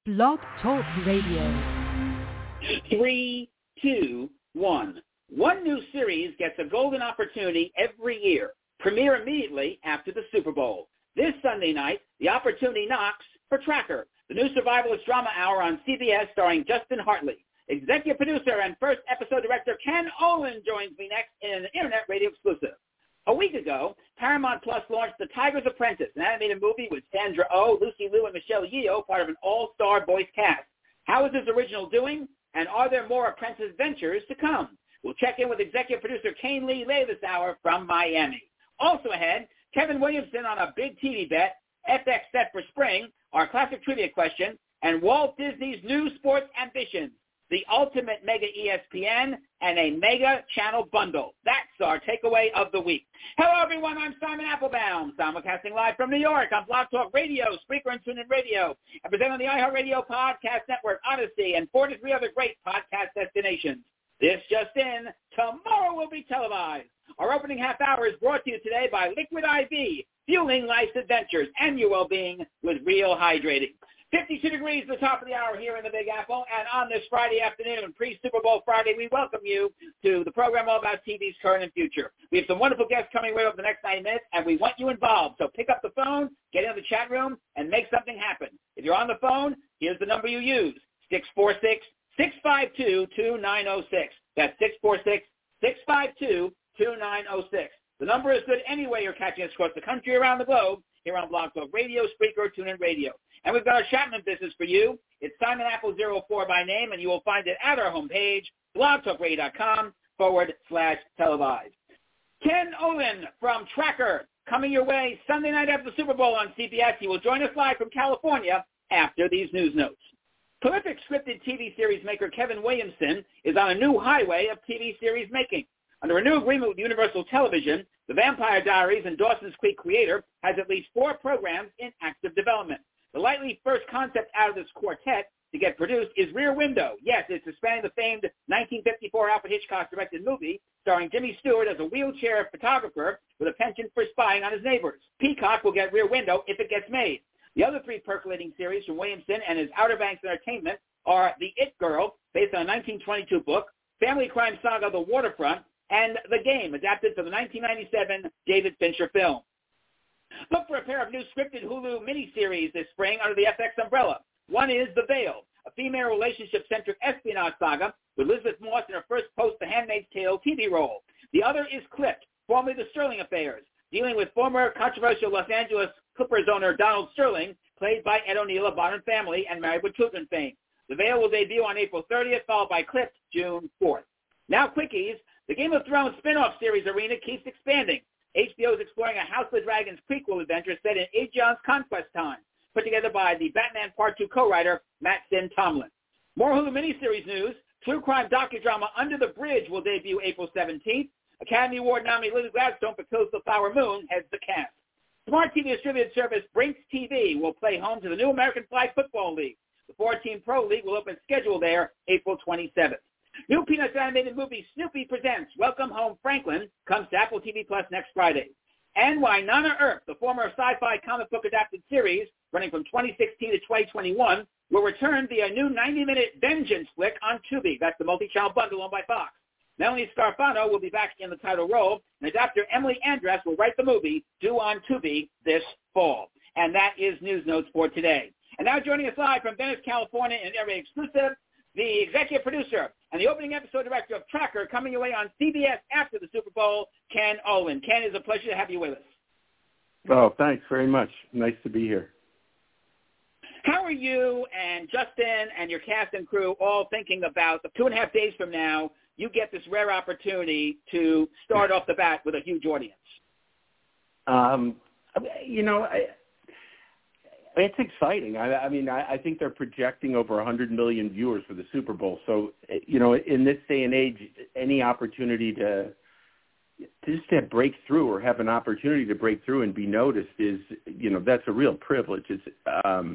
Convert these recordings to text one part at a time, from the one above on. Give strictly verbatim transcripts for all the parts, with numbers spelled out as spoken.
Blog Talk Radio. Three, two, one. One new series gets a golden opportunity every year. Premiere immediately after the Super Bowl. This Sunday night, the opportunity knocks for Tracker, the new survivalist drama hour on C B S starring Justin Hartley. Executive producer and first episode director Ken Olin joins me next in an internet radio exclusive. A week ago, Paramount Plus launched The Tiger's Apprentice, an animated movie with Sandra Oh, Lucy Liu, and Michelle Yeoh, part of an all-star voice cast. How is this original doing, and are there more Apprentice ventures to come? We'll check in with executive producer Kane Lee Lay this hour from Miami. Also ahead, Kevin Williamson on a big T V bet, F X set for spring, our classic trivia question, and Walt Disney's new sports ambitions, the ultimate mega E S P N, and a mega channel bundle. That's our takeaway of the week. Hello, everyone. I'm Simon Applebaum, simulcasting live from New York on Blog Talk Radio, Spreaker, and TuneIn Radio, and presenting on the iHeartRadio Podcast Network, Odyssey, and forty-three other great podcast destinations. This just in, tomorrow will be televised. Our opening half hour is brought to you today by Liquid I V, fueling life's adventures and your well-being with real hydrating. fifty-two degrees at the top of the hour here in the Big Apple, and on this Friday afternoon, pre-Super Bowl Friday, we welcome you to the program all about T V's current and future. We have some wonderful guests coming right over the next ninety minutes, and we want you involved. So pick up the phone, get into the chat room, and make something happen. If you're on the phone, here's the number you use, six four six, six five two, two nine zero six. That's six four six, six five two, two nine zero six. The number is good anyway you're catching us across the country, around the globe, here on Blog Talk Radio, Spreaker, TuneIn Radio. And we've got our Chapman business for you. It's Simon Apple zero four by name, and you will find it at our homepage, blogtalkradio.com forward slash televised. Ken Olin from Tracker coming your way Sunday night after the Super Bowl on C B S. He will join us live from California after these news notes. Prolific scripted T V series maker Kevin Williamson is on a new highway of T V series making. Under a new agreement with Universal Television, The Vampire Diaries and Dawson's Creek creator has at least four programs in active development. The likely first concept out of this quartet to get produced is Rear Window. Yes, it's expanding the famed nineteen fifty-four Alfred Hitchcock-directed movie starring Jimmy Stewart as a wheelchair photographer with a penchant for spying on his neighbors. Peacock will get Rear Window if it gets made. The other three percolating series from Williamson and his Outer Banks Entertainment are The It Girl, based on a nineteen twenty-two book, family crime saga The Waterfront, and The Game, adapted from the nineteen ninety-seven David Fincher film. Look for a pair of new scripted Hulu miniseries this spring under the F X umbrella. One is The Veil, a female relationship-centric espionage saga with Elizabeth Moss in her first post-The Handmaid's Tale T V role. The other is Clipped, formerly The Sterling Affairs, dealing with former controversial Los Angeles Clippers owner Donald Sterling, played by Ed O'Neill of Modern Family and Married with Children fame. The Veil will debut on April thirtieth, followed by Clipped June fourth. Now quickies, the Game of Thrones spin-off series arena keeps expanding. H B O is exploring a House of the Dragons prequel adventure set in Aegon's conquest time, put together by the Batman Part two co-writer Matt Sin Tomlin. More Hulu miniseries news, true crime docudrama Under the Bridge will debut April seventeenth. Academy Award nominee Lily Gladstone for Kills the Flower Moon heads the cast. Smart T V distributed service Brinks T V will play home to the new American Flag Football League. The four-team Pro League will open schedule there April twenty-seventh. New Peanuts animated movie Snoopy Presents Welcome Home Franklin comes to Apple T V Plus next Friday. And Wynonna Earp, the former sci-fi comic book adapted series running from twenty sixteen to twenty twenty-one, will return via a new ninety-minute Vengeance flick on Tubi. That's the multi-channel bundle owned by Fox. Melanie Scarfano will be back in the title role, and adapter Emily Andras will write the movie due on Tubi this fall. And that is News Notes for today. And now joining us live from Venice, California, in every exclusive, the executive producer and the opening episode director of Tracker, coming away on C B S after the Super Bowl, Ken Olin. Ken, it's a pleasure to have you with us. Oh, thanks very much. Nice to be here. How are you and Justin and your cast and crew all thinking about the two and a half days from now, you get this rare opportunity to start off the bat with a huge audience? Um, you know, I, it's exciting. I, I mean, I, I think they're projecting over one hundred million viewers for the Super Bowl. So, you know, in this day and age, any opportunity to, to just to break through or have an opportunity to break through and be noticed is, you know, that's a real privilege. It's, um,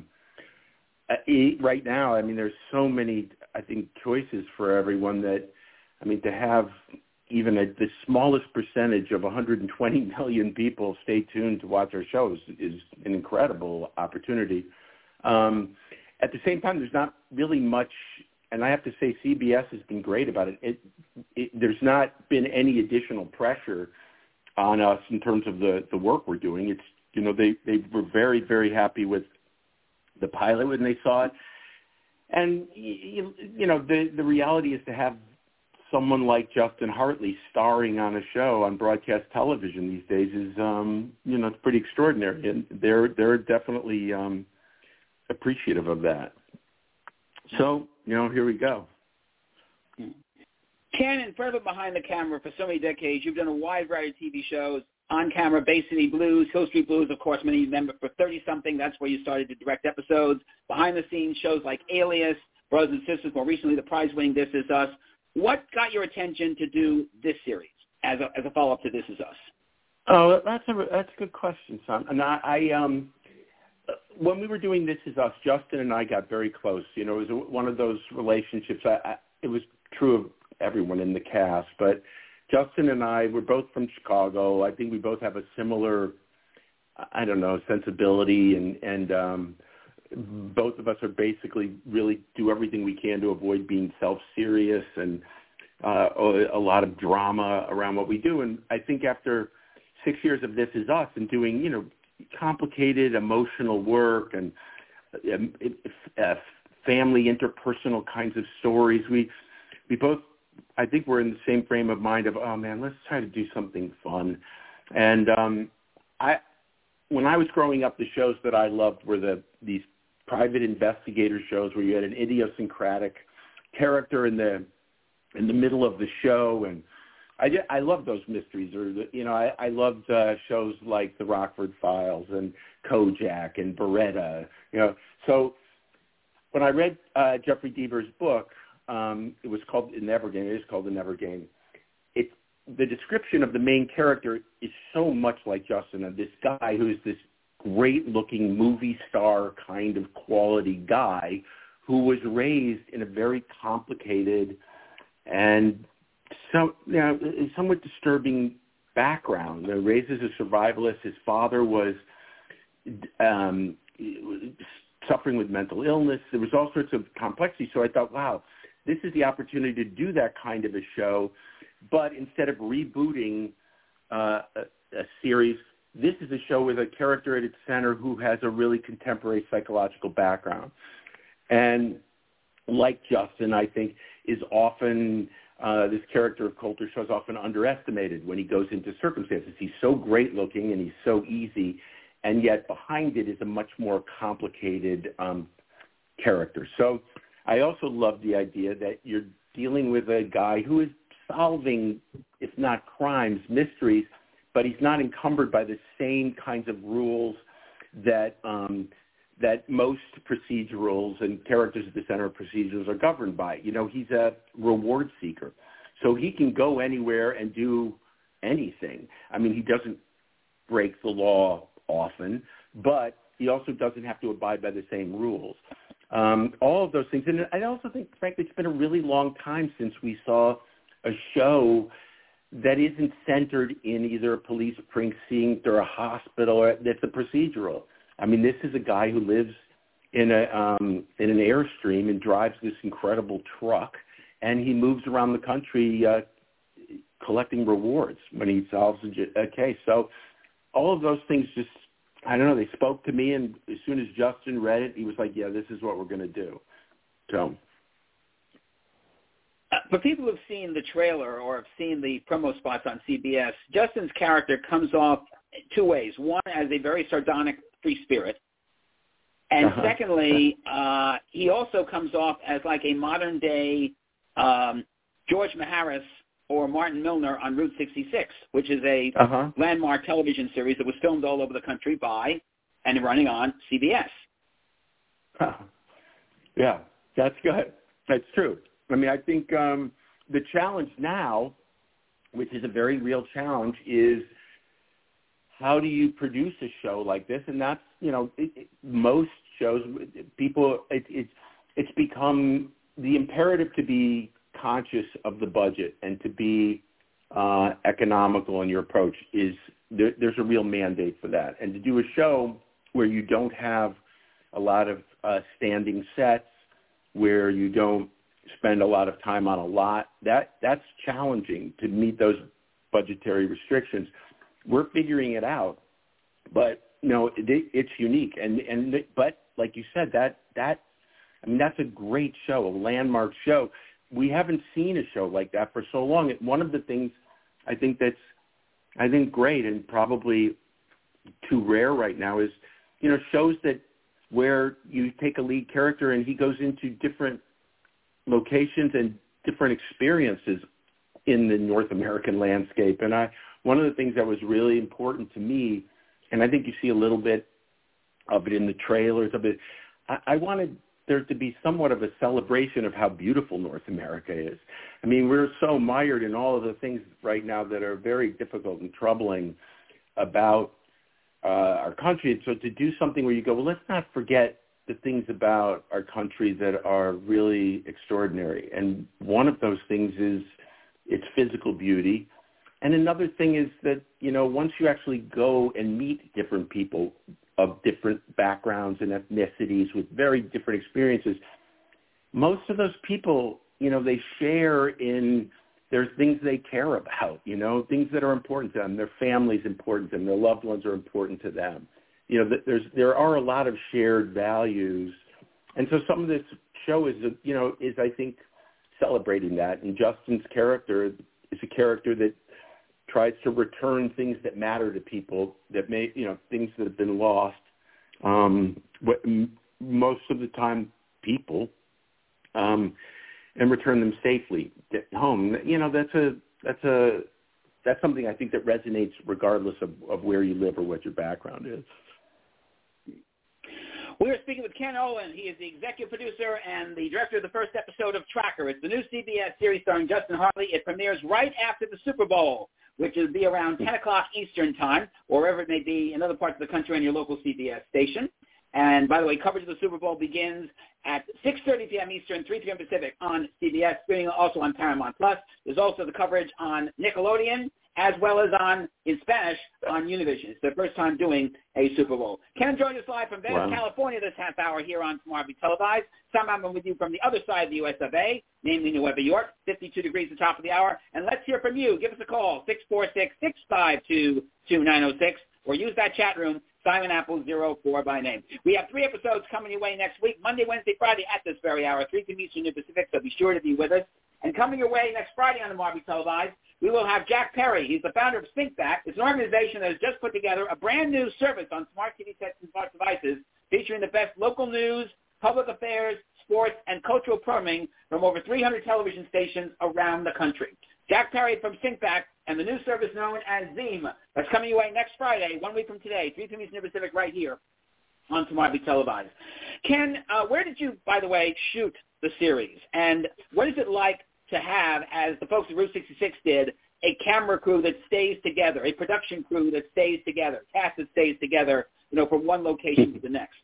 right now, I mean, there's so many, I think, choices for everyone that, I mean, to have even a, the smallest percentage of one hundred twenty million people stay tuned to watch our shows is an incredible opportunity. Um, at the same time, there's not really much, and I have to say C B S has been great about it. It, it there's not been any additional pressure on us in terms of the, the work we're doing. It's, you know, they, they were very, very happy with the pilot when they saw it. And, you, you know, the, the reality is to have someone like Justin Hartley starring on a show on broadcast television these days is, um, you know, it's pretty extraordinary. And they're, they're definitely um, appreciative of that. So, you know, here we go. Ken, in front of behind the camera for so many decades, you've done a wide variety of T V shows, on camera, Bay City Blues, Hill Street Blues, of course, many remember for thirty-something. That's where you started to direct episodes. Behind the scenes shows like Alias, Brothers and Sisters, more recently the prize-winning This Is Us. What got your attention to do this series as a, as a follow-up to This Is Us? Oh, that's a, that's a good question, son. And I, I um, when we were doing This Is Us, Justin and I got very close. You know, it was one of those relationships. I, I, it was true of everyone in the cast, but Justin and I were both from Chicago. I think we both have a similar, I don't know, sensibility, and, and um, both of us are basically really do everything we can to avoid being self-serious and uh, a lot of drama around what we do. And I think after six years of This Is Us and doing, you know, complicated emotional work and uh, family interpersonal kinds of stories, we we both, I think we're in the same frame of mind of, oh man, let's try to do something fun. And um, I, when I was growing up, the shows that I loved were the these private investigator shows where you had an idiosyncratic character in the in the middle of the show, and I just, I loved those mysteries. Or the, you know, I, I loved uh, shows like The Rockford Files and Kojak and Beretta. You know, so when I read uh, Jeffrey Deaver's book. Um, it was called The Never Game. It is called The Never Game. It, the description of the main character is so much like Justin, and this guy who's this great-looking movie star kind of quality guy who was raised in a very complicated and some, you know, somewhat disturbing background. They're raised as a survivalist. His father was um, suffering with mental illness. There was all sorts of complexity. So I thought, wow, this is the opportunity to do that kind of a show, but instead of rebooting uh, a, a series, this is a show with a character at its center who has a really contemporary psychological background. And like Justin, I think, is often, uh, this character of Colter Shaw is often underestimated when he goes into circumstances. He's so great looking and he's so easy, and yet behind it is a much more complicated um, character. So I also love the idea that you're dealing with a guy who is solving, if not crimes, mysteries, but he's not encumbered by the same kinds of rules that um, that most procedurals and characters at the center of procedurals are governed by. You know, he's a reward seeker, so he can go anywhere and do anything. I mean, he doesn't break the law often, but he also doesn't have to abide by the same rules. Um, all of those things. And I also think, frankly, it's been a really long time since we saw a show that isn't centered in either a police precinct or a hospital or that's a procedural. I mean, this is a guy who lives in a um, in an Airstream and drives this incredible truck, and he moves around the country uh, collecting rewards when he solves a, a case. So all of those things just, I don't know, they spoke to me, and as soon as Justin read it, he was like, yeah, this is what we're going to do. So, uh, for people who have seen the trailer or have seen the promo spots on C B S, Justin's character comes off two ways. One, as a very sardonic free spirit, and uh-huh. secondly, uh, he also comes off as like a modern-day um, George Maharis or Martin Milner on Route sixty-six, which is a uh-huh. landmark television series that was filmed all over the country by and running on C B S. Huh. Yeah, that's good. That's true. I mean, I think um, the challenge now, which is a very real challenge, is how do you produce a show like this? And that's, you know, it, it, most shows, people, it, it's it's become the imperative to be conscious of the budget and to be uh, economical in your approach is there, there's a real mandate for that. And to do a show where you don't have a lot of uh, standing sets where you don't spend a lot of time on a lot. That that's challenging to meet those budgetary restrictions. We're figuring it out, but you know, it, it's unique. And and but like you said, that that I mean, that's a great show, a landmark show. We haven't seen a show like that for so long. One of the things I think that's I think great and probably too rare right now is, you know, shows that where you take a lead character and he goes into different locations and different experiences in the North American landscape. And I, one of the things that was really important to me, and I think you see a little bit of it in the trailers of it, I, I wanted there to be somewhat of a celebration of how beautiful North America is. I mean, we're so mired in all of the things right now that are very difficult and troubling about uh, our country. And so to do something where you go, well, let's not forget the things about our country that are really extraordinary. And one of those things is its physical beauty. And another thing is that, you know, once you actually go and meet different people of different backgrounds and ethnicities with very different experiences, most of those people, you know, they share in there's things they care about, you know, things that are important to them. Their family's important to them. Their loved ones are important to them. You know, there's there are a lot of shared values. And so some of this show is, you know, is, I think, celebrating that. And Justin's character is a character that tries to return things that matter to people, that may, you know, things that have been lost. Um, what, most of the time, people, um, and return them safely home. You know, that's a that's a that's something I think that resonates regardless of, of where you live or what your background is. We are speaking with Ken Olin. He is the executive producer and the director of the first episode of Tracker. It's the new C B S series starring Justin Hartley. It premieres right after the Super Bowl, which will be around ten o'clock Eastern time, or wherever it may be in other parts of the country on your local C B S station. And, by the way, coverage of the Super Bowl begins at six thirty p.m. Eastern, three p.m. Pacific on C B S, streaming also on Paramount Plus. There's also the coverage on Nickelodeon, as well as on, in Spanish, on Univision. It's their first time doing a Super Bowl. Ken joined us live from Venice, wow. California this half hour here on Tomorrow Be Televised. Some I'm with you from the other side of the U S of A, namely New York, fifty-two degrees at the top of the hour. And let's hear from you. Give us a call, six four six, six five two, two nine zero six, or use that chat room, Simon Apple zero four by name. We have three episodes coming your way next week, Monday, Wednesday, Friday at this very hour, three p.m. Eastern and Pacific, so be sure to be with us. And coming your way next Friday on Tomorrow Be Televised, we will have Jack Perry. He's the founder of SyncBack. It's an organization that has just put together a brand new service on smart T V sets and smart devices featuring the best local news, public affairs, sports, and cultural programming from over three hundred television stations around the country. Jack Perry from SyncBack and the new service known as Zeem. That's coming your way next Friday, one week from today, three p.m. Eastern Pacific, right here on Tomorrow Be Televised. Ken, uh, where did you, by the way, shoot the series? And what is it like to have, as the folks at Route sixty-six did, a camera crew that stays together, a production crew that stays together, cast that stays together, you know, from one location to the next?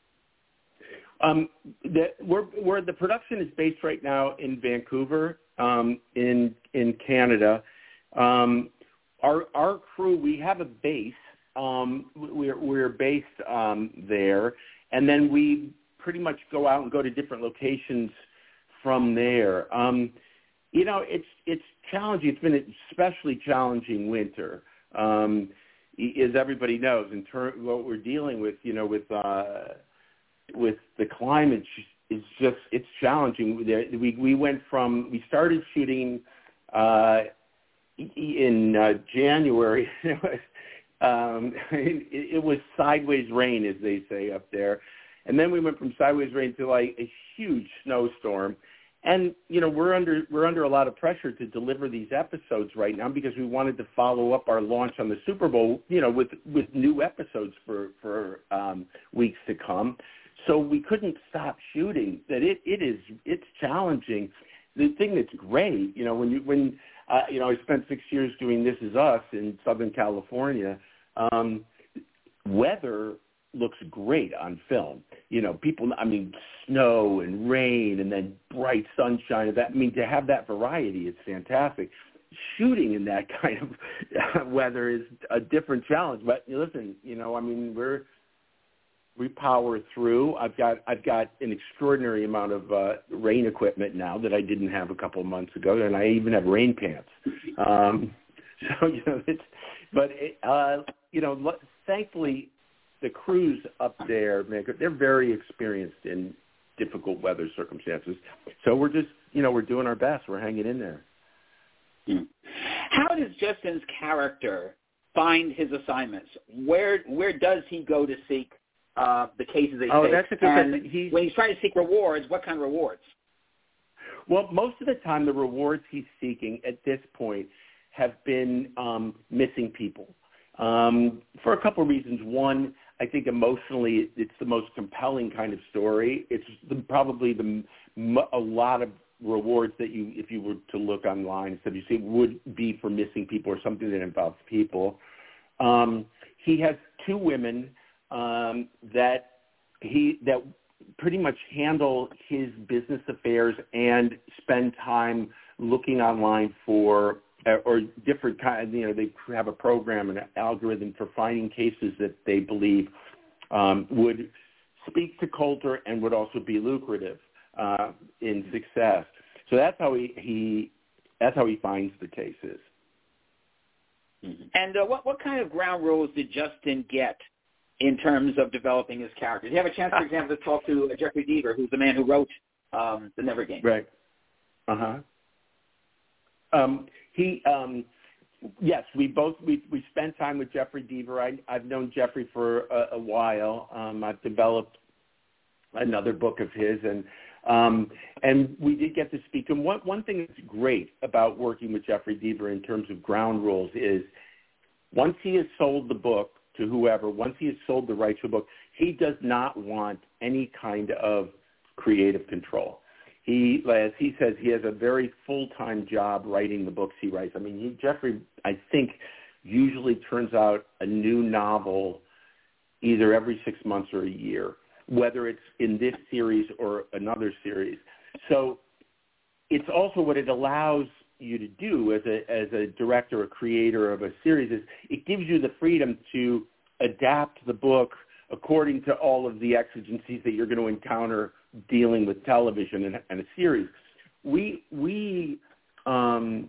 Um, the, we're, we're, the production is based right now in Vancouver, um, in in Canada. Um, our our crew, we have a base. Um, we're we're based um, there, and then we pretty much go out and go to different locations from there. Um, you know, it's it's challenging. It's been an especially challenging winter, um, as everybody knows. In terms of what we're dealing with, you know, with uh, with the climate, is just it's challenging. We we went from we started shooting uh, in uh, January. um, it, it was sideways rain, as they say up there, and then we went from sideways rain to like a huge snowstorm. And you know we're under we're under a lot of pressure to deliver these episodes right now because we wanted to follow up our launch on the Super Bowl, you know, with with new episodes for for um, weeks to come. So we couldn't stop shooting. That it, it is it's challenging. The thing that's great, you know, when you when uh, you know I spent six years doing This Is Us in Southern California. Um, weather looks great on film. You know, people, I mean, snow and rain and then bright sunshine. That, I mean, to have that variety is fantastic. Shooting in that kind of weather is a different challenge. But listen, you know, I mean, we're we power through. I've got I've got an extraordinary amount of uh, rain equipment now that I didn't have a couple of months ago, and I even have rain pants. Um, so you know, it's but it, uh, you know, thankfully, the crews up there, man, they're very experienced in difficult weather circumstances. So we're just, you know, we're doing our best. We're hanging in there. Hmm. How does Justin's character find his assignments? Where where does he go to seek uh, the cases they oh, take? That's a good and question. He's, when he's trying to seek rewards, what kind of rewards? Well, most of the time, the rewards he's seeking at this point have been um, missing people um, for a couple of reasons. One, I think emotionally, it's the most compelling kind of story. It's the, probably the a lot of rewards that you, if you were to look online, so you see, would be for missing people or something that involves people. Um, he has two women um, that he that pretty much handle his business affairs and spend time looking online for uh, or different kind. You know, they have a program and an algorithm for finding cases that they believe um, would speak to Coulter and would also be lucrative uh, in success. So that's how he, he that's how he finds the cases. Mm-hmm. And uh, what what kind of ground rules did Justin get in terms of developing his character? Did you have a chance, for example, to talk to uh, Jeffrey Deaver, who's the man who wrote um, The Never Game? Right. Uh-huh. Um, he, um, yes, we both, we, we spent time with Jeffrey Deaver. I, I've known Jeffrey for a, a while. Um, I've developed another book of his, and um, and we did get to speak to him. One, one thing that's great about working with Jeffrey Deaver in terms of ground rules is once he has sold the book to whoever, once he has sold the rights to a book, he does not want any kind of creative control. He, as he says, he has a very full-time job writing the books he writes. I mean, he, Jeffrey, I think, usually turns out a new novel either every six months or a year, whether it's in this series or another series. So it's also what it allows you to do as a as a director or creator of a series is it gives you the freedom to adapt the book according to all of the exigencies that you're going to encounter dealing with television and, and a series. We we um,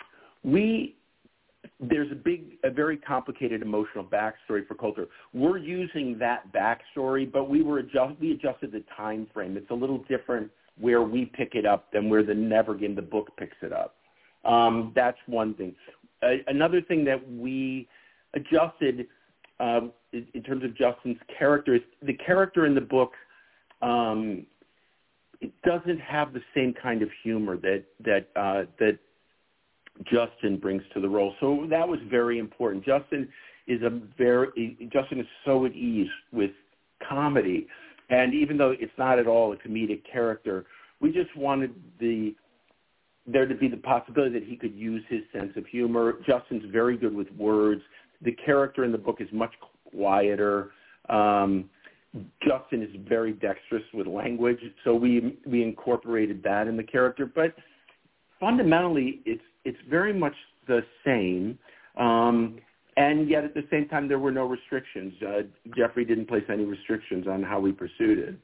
we there's a big, a very complicated emotional backstory for Coulter. We're using that backstory, but we were adjust, we adjusted the time frame. It's a little different where we pick it up than where the Never Game, the book, picks it up. Um, that's one thing. Uh, another thing that we adjusted um, in, in terms of Justin's character is the character in the book. Um, it doesn't have the same kind of humor that that uh, that Justin brings to the role. So that was very important. Justin is a very Justin is so at ease with comedy, and even though it's not at all a comedic character, we just wanted the there to be the possibility that he could use his sense of humor. Justin's very good with words. The character in the book is much quieter. Um, Justin is very dexterous with language, so we we incorporated that in the character. But fundamentally, it's it's very much the same, um, and yet at the same time, there were no restrictions. Uh, Jeffrey didn't place any restrictions on how we pursued it.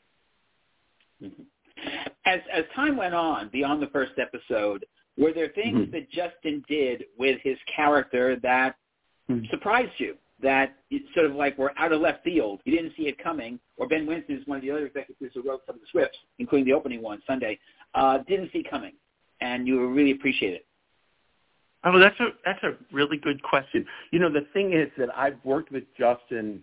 Mm-hmm. As as time went on, beyond the first episode, were there things Mm-hmm. that Justin did with his character that mm-hmm. surprised you, that it's sort of like were out of left field? You didn't see it coming, or Ben Winston is one of the other executives who wrote some of the scripts, including the opening one, Sunday, uh, didn't see coming, and you really appreciate it. Oh, that's a that's a really good question. You know, the thing is that I've worked with Justin.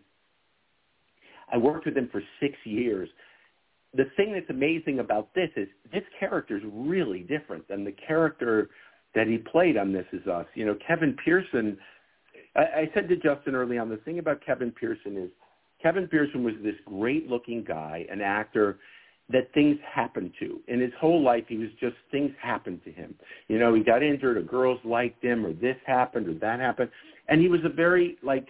I worked with him for six years. The thing that's amazing about this is this character is really different than the character that he played on This Is Us. You know, Kevin Pearson, I, I said to Justin early on, the thing about Kevin Pearson is Kevin Pearson was this great-looking guy, an actor that things happened to. In his whole life, he was just, things happened to him. You know, he got injured, or girls liked him, or this happened, or that happened. And he was a very, like,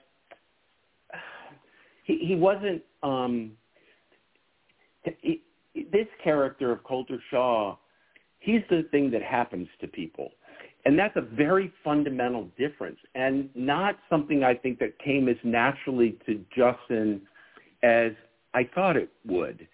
he, he wasn't, um, He, this character of Coulter Shaw, he's the thing that happens to people. And that's a very fundamental difference, and not something I think that came as naturally to Justin as I thought it would.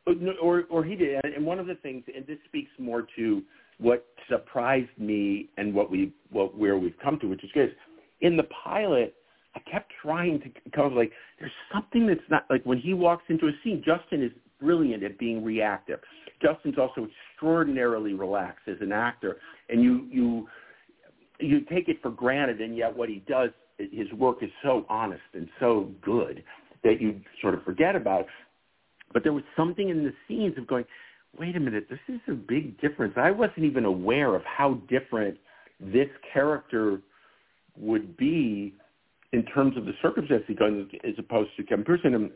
Or, or he did. And one of the things, and this speaks more to what surprised me and what we, what where we've come to, which is good. In the pilot, I kept trying to come up like, there's something that's not, like when he walks into a scene, Justin is brilliant at being reactive. Justin's also extraordinarily relaxed as an actor, and you you you take it for granted, and yet what he does, his work is so honest and so good that you sort of forget about it. But there was something in the scenes of going, wait a minute, this is a big difference. I wasn't even aware of how different this character would be in terms of the circumstances he goes as opposed to Kevin Pearson. And,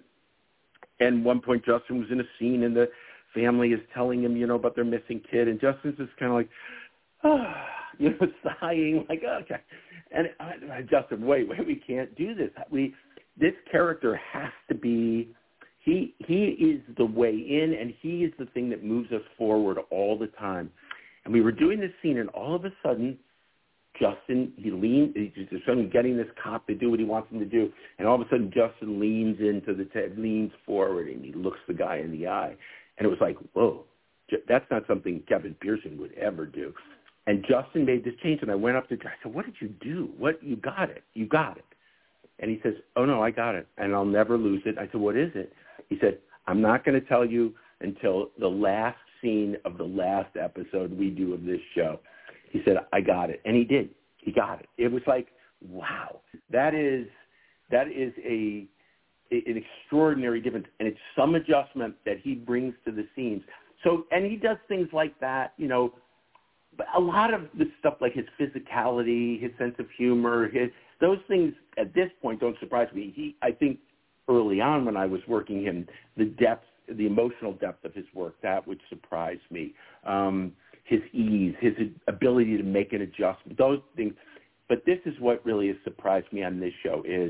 and one point, Justin was in a scene, and the family is telling him, you know, about their missing kid, and Justin's just kind of like, oh, you know, sighing, like, okay. And I, Justin, wait, wait, we can't do this. We, this character has to be, he he is the way in, and he is the thing that moves us forward all the time. And we were doing this scene, and all of a sudden, Justin, he leans, he's just suddenly getting this cop to do what he wants him to do, and all of a sudden Justin leans into the, t- leans forward, and he looks the guy in the eye. And it was like, whoa, that's not something Kevin Pearson would ever do. And Justin made this change, and I went up to him. I said, what did you do? What, you got it. You got it. And he says, oh, no, I got it, and I'll never lose it. I said, what is it? He said, I'm not going to tell you until the last scene of the last episode we do of this show. He said, I got it. And he did. He got it. It was like, wow, that is that is a an extraordinary difference. And it's some adjustment that he brings to the scenes. So, and he does things like that, you know, but a lot of the stuff like his physicality, his sense of humor, his those things at this point don't surprise me. He, I think early on when I was working him, the depth, the emotional depth of his work, that would surprise me. Um, his ease, his ability to make an adjustment, those things. But this is what really has surprised me on this show is,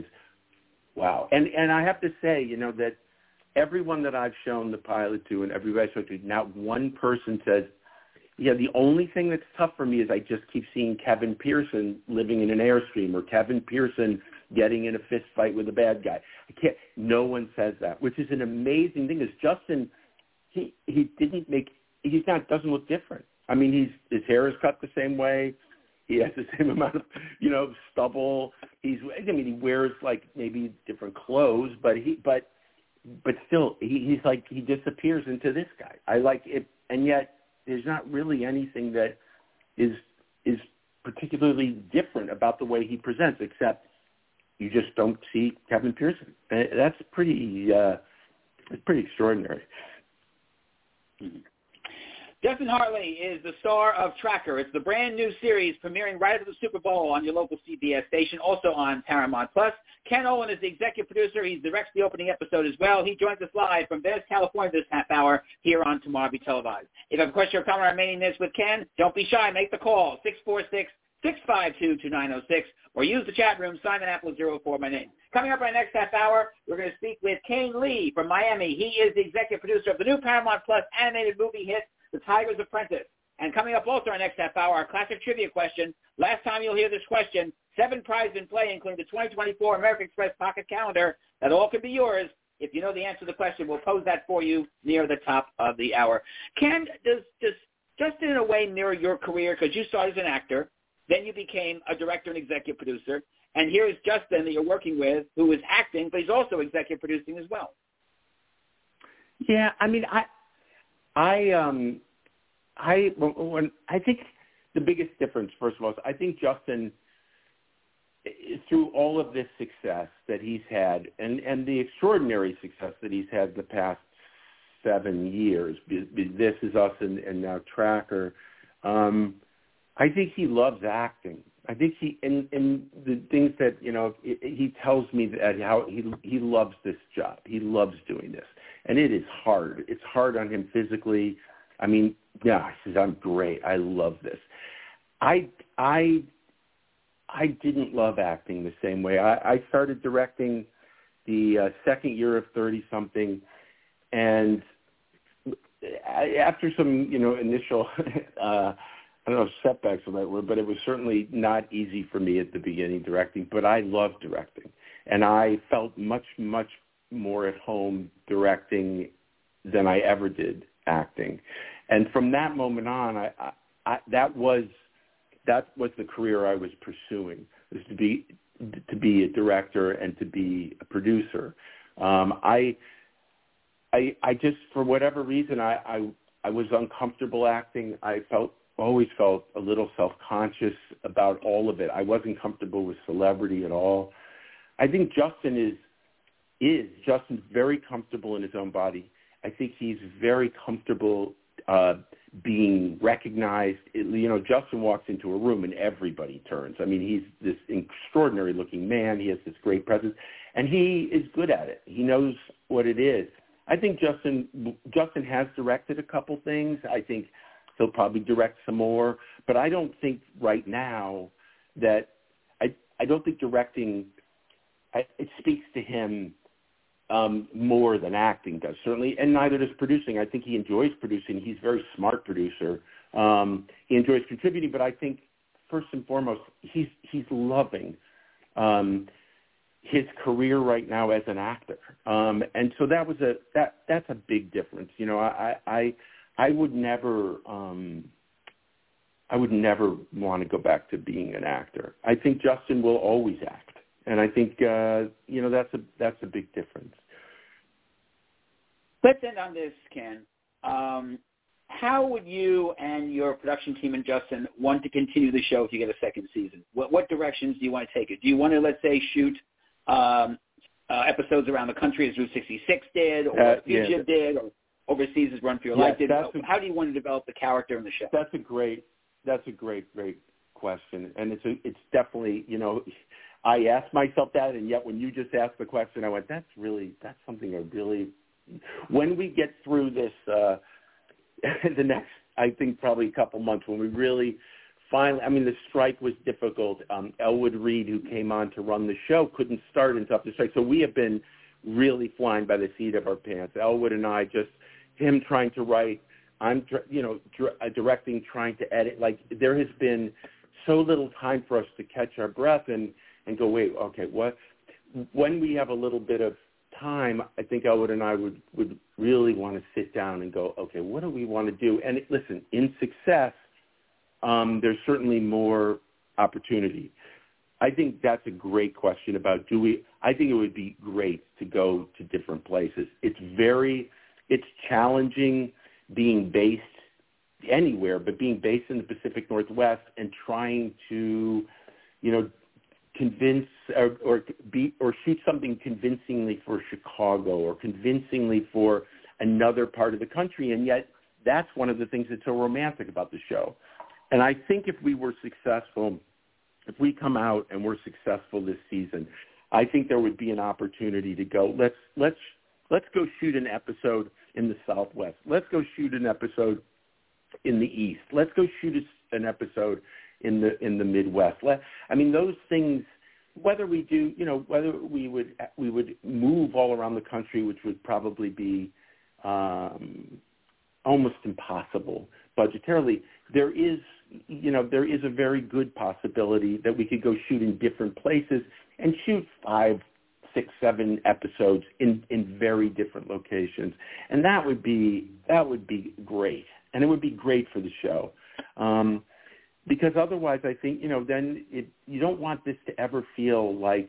wow. And and I have to say, you know, that everyone that I've shown the pilot to and everybody I've shown to, not one person says, yeah, the only thing that's tough for me is I just keep seeing Kevin Pearson living in an Airstream or Kevin Pearson getting in a fist fight with a bad guy. I can't, no one says that, which is an amazing thing. Is Justin, he, he didn't make, he's not, doesn't look different. I mean, he's, his hair is cut the same way. He has the same amount of, you know, stubble. He's, I mean, he wears like maybe different clothes, but he, but, but still, he, he's like, he disappears into this guy. I like it. And yet there's not really anything that is, is particularly different about the way he presents, except you just don't see Kevin Pearson. And that's pretty, uh, it's pretty extraordinary. Mm-hmm. Justin Hartley is the star of Tracker. It's the brand new series premiering right after the Super Bowl on your local C B S station, also on Paramount Plus. Ken Olin is the executive producer. He directs the opening episode as well. He joins us live from Venice, California this half hour here on Tomorrow Be Televised. If you have a question or comment on remaining minutes with Ken, don't be shy. Make the call, six four six, six five two, two nine zero six, or use the chat room, Simon Apple zero four, my name. Coming up our next half hour, we're going to speak with Kane Lee from Miami. He is the executive producer of the new Paramount Plus animated movie hit, The Tiger's Apprentice. And coming up also our next half hour, our classic trivia question. Last time you'll hear this question, seven prizes in play, including the twenty twenty-four American Express Pocket Calendar. That all could be yours. If you know the answer to the question, we'll pose that for you near the top of the hour. Ken, does, does Justin in a way mirror your career? Because you started as an actor, then you became a director and executive producer, and here is Justin that you're working with, who is acting, but he's also executive producing as well. Yeah, I mean, I, I, um, I, when I think the biggest difference, first of all, is I think Justin, through all of this success that he's had, and, and the extraordinary success that he's had the past seven years, This Is Us and, and now Tracker, um, I think he loves acting. I think he, and, and the things that, you know, it, he tells me that how he he loves this job. He loves doing this. And it is hard. It's hard on him physically. I mean, yeah, he says, I'm great. I love this. I, I, I didn't love acting the same way. I, I started directing the uh, second year of thirty-something, and after some, you know, initial, uh, I don't know if setbacks are the right word, but it was certainly not easy for me at the beginning directing, but I loved directing. And I felt much, much more at home directing than I ever did acting. And from that moment on, I, I, I that was that was the career I was pursuing, was to be to be a director and to be a producer. Um, I, I I just, for whatever reason, I, I I was uncomfortable acting. I felt always felt a little self-conscious about all of it. I wasn't comfortable with celebrity at all. I think Justin is is Justin's very comfortable in his own body. I think he's very comfortable uh, being recognized. It, you know, Justin walks into a room and everybody turns. I mean, he's this extraordinary-looking man. He has this great presence, and he is good at it. He knows what it is. I think Justin Justin has directed a couple things. I think he'll probably direct some more, but I don't think right now that I I don't think directing I, it speaks to him um, more than acting does, certainly, and neither does producing. I think he enjoys producing. He's a very smart producer. Um, he enjoys contributing, but I think first and foremost, he's he's loving um, his career right now as an actor, um, and so that was a that that's a big difference. You know, I I I would never um, I would never want to go back to being an actor. I think Justin will always act. And I think, uh, you know, that's a that's a big difference. Let's end on this, Ken. Um, how would you and your production team and Justin want to continue the show if you get a second season? What, what directions do you want to take it? Do you want to, let's say, shoot um, uh, episodes around the country as Route sixty-six did, or uh, Fugitive yeah. did, or Overseas as Run for Your yeah, Life did? A, how do you want to develop the character in the show? That's a great, that's a great, great question. And it's a, it's definitely, you know, I asked myself that, and yet when you just asked the question, I went, that's really, that's something I really, when we get through this, uh, the next, I think probably a couple months, when we really finally, I mean, the strike was difficult. Um, Elwood Reed, who came on to run the show, couldn't start until after the strike. So we have been really flying by the seat of our pants. Elwood and I just, him trying to write, I'm, you know, directing, trying to edit. Like, there has been so little time for us to catch our breath and, and go, wait, okay, what? When we have a little bit of time, I think Elwood and I would, would really want to sit down and go, okay, what do we want to do? And it, listen, in Success, um, there's certainly more opportunity. I think that's a great question about do we, I think it would be great to go to different places. It's very, it's challenging being based anywhere, but being based in the Pacific Northwest and trying to, you know, convince or, or be or shoot something convincingly for Chicago or convincingly for another part of the country, and yet that's one of the things that's so romantic about the show. And I think if we were successful, if we come out and we're successful this season, I think there would be an opportunity to go, let's let's let's go shoot an episode in the Southwest. Let's go shoot an episode in the East. Let's go shoot an episode in the in the Midwest. Let, I mean, those things, whether we do, you know, whether we would we would move all around the country, which would probably be um, almost impossible budgetarily, there is, you know, there is a very good possibility that we could go shoot in different places and shoot five, six, seven episodes in, in very different locations. And that would be, that would be great. And it would be great for the show. Um, because otherwise I think, you know, then it, you don't want this to ever feel like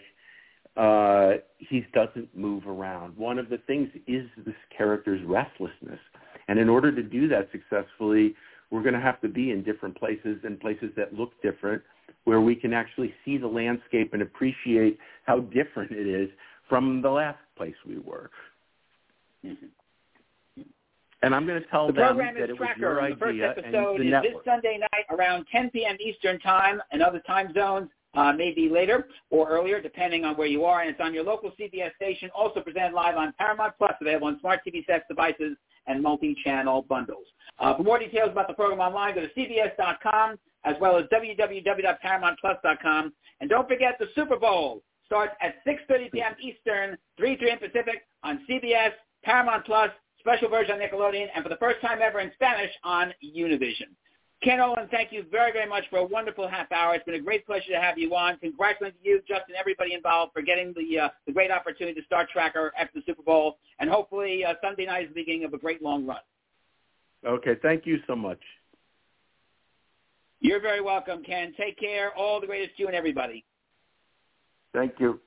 uh, he doesn't move around. One of the things is this character's restlessness. And in order to do that successfully, we're going to have to be in different places and places that look different, where we can actually see the landscape and appreciate how different it is from the last place we were. Mm-hmm. And I'm going to tell the them program that is it was Tracker. your The first idea episode and the is network. this Sunday night around ten p.m. Eastern Time, and other time zones, uh, maybe later or earlier, depending on where you are. And it's on your local C B S station, also presented live on Paramount Plus, available on smart T V sets, devices, and multi-channel bundles. Uh, for more details about the program online, go to C B S dot com, as well as w w w dot paramount plus dot com. And don't forget the Super Bowl starts at six thirty p.m. Eastern, three p.m. Pacific on C B S, Paramount Plus, special version on Nickelodeon, and for the first time ever in Spanish on Univision. Ken Olin, thank you very, very much for a wonderful half hour. It's been a great pleasure to have you on. Congratulations to you, Justin, everybody involved for getting the uh, the great opportunity to start Tracker after the Super Bowl. And hopefully uh, Sunday night is the beginning of a great long run. Okay, thank you so much. You're very welcome, Ken. Take care. All the greatest to you and everybody. Thank you.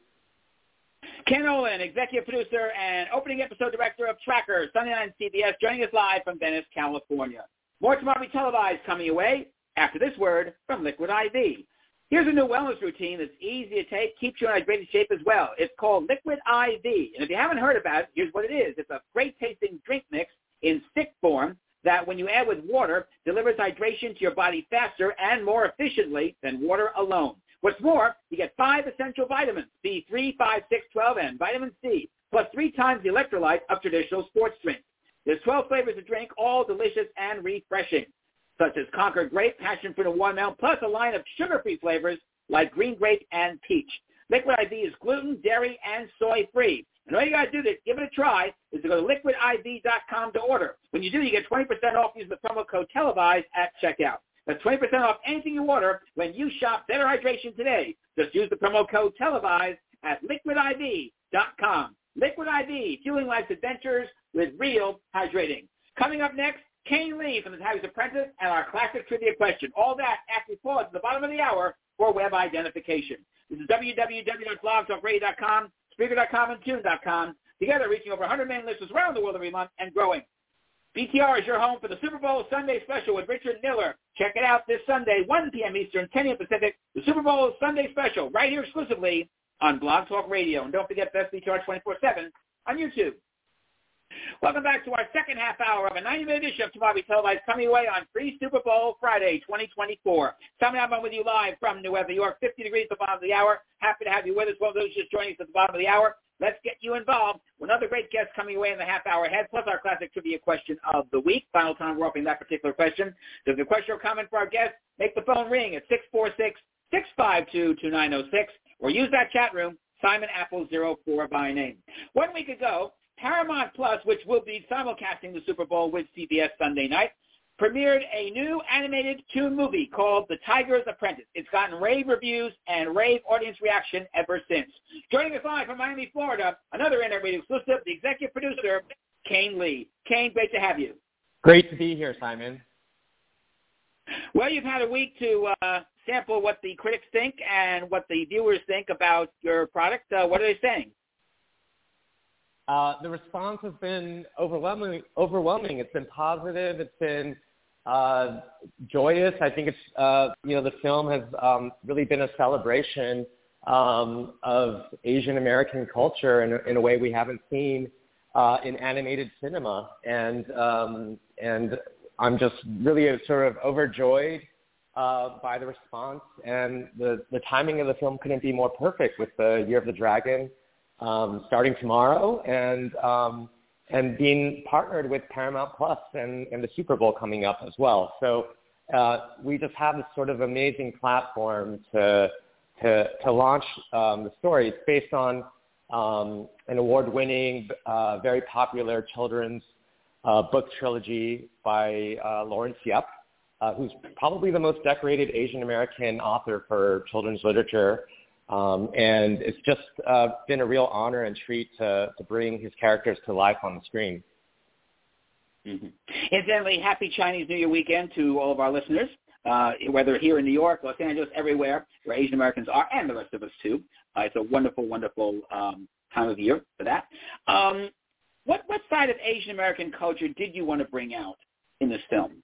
Ken Olin, executive producer and opening episode director of Tracker, Sunday night on C B S, joining us live from Venice, California. More Tomorrow Be Televised coming your way after this word from Liquid I V. Here's a new wellness routine that's easy to take, keeps you in hydrated shape as well. It's called Liquid I V. And if you haven't heard about it, here's what it is. It's a great-tasting drink mix in stick form that, when you add with water, delivers hydration to your body faster and more efficiently than water alone. What's more, you get five essential vitamins, B three, five, six, twelve, and vitamin C, plus three times the electrolyte of traditional sports drinks. There's twelve flavors to drink, all delicious and refreshing, such as Concord Grape, Passion Fruit, and Watermelon, plus a line of sugar-free flavors like Green Grape and Peach. Liquid I V is gluten, dairy, and soy-free. And all you got to do to give it a try is to go to liquid I V dot com to order. When you do, you get twenty percent off using the promo code TELEVISED at checkout. That's twenty percent off anything you order when you shop Better Hydration today. Just use the promo code TELEVISED at liquid I V dot com. Liquid I V, fueling life's adventures with real hydrating. Coming up next, Kane Lee from The Tigers Apprentice and our classic trivia question. All that after we pause at the bottom of the hour for web identification. This is w w w dot blog talk radio dot com, Spreaker dot com, and Tune dot com. Together, reaching over one hundred million listeners around the world every month and growing. B T R is your home for the Super Bowl Sunday Special with Richard Miller. Check it out this Sunday, one p.m. Eastern, ten a.m. Pacific. The Super Bowl Sunday Special, right here exclusively on Blog Talk Radio. And don't forget Best B T R twenty-four seven on YouTube. Welcome back to our second half hour of a ninety-minute edition of Tomorrow Be Televised, coming away on pre-Super Bowl Friday, twenty twenty-four. Tommy, I'm on with you live from New York, fifty degrees at the bottom of the hour. Happy to have you with us. Well, those just joining us at the bottom of the hour. Let's get you involved with another great guest coming away in the half hour ahead, plus our classic trivia question of the week. Final time we're opening that particular question. So if you have a question or comment for our guest, make the phone ring at six four six, six five two, two nine zero six or use that chat room, Simon Apple zero four by name. One week ago, Paramount Plus, which will be simulcasting the Super Bowl with C B S Sunday night, premiered a new animated toon movie called The Tiger's Apprentice. It's gotten rave reviews and rave audience reaction ever since. Joining us live from Miami, Florida, another Internet exclusive, the executive producer, Kane Lee. Kane, great to have you. Great to be here, Simon. Well, you've had a week to uh, sample what the critics think and what the viewers think about your product. Uh, what are they saying? Uh, the response has been overwhelming. Overwhelming. It's been positive. It's been uh, joyous. I think it's uh, you know the film has um, really been a celebration um, of Asian American culture in, in a way we haven't seen uh, in animated cinema, and um, and I'm just really sort of overjoyed uh, by the response, and the the timing of the film couldn't be more perfect with the Year of the Dragon Um, starting tomorrow, and um, and being partnered with Paramount Plus and, and the Super Bowl coming up as well. So uh, we just have this sort of amazing platform to to, to launch um, the story. It's based on um, an award-winning, uh, very popular children's uh, book trilogy by uh, Lawrence Yep, uh, who's probably the most decorated Asian American author for children's literature. Um, and it's just uh, been a real honor and treat to, to bring his characters to life on the screen. Mm-hmm. Incidentally, happy Chinese New Year weekend to all of our listeners, uh, whether here in New York, Los Angeles, everywhere where Asian Americans are, and the rest of us too. Uh, it's a wonderful, wonderful um, time of year for that. Um, what, what side of Asian American culture did you want to bring out in this film?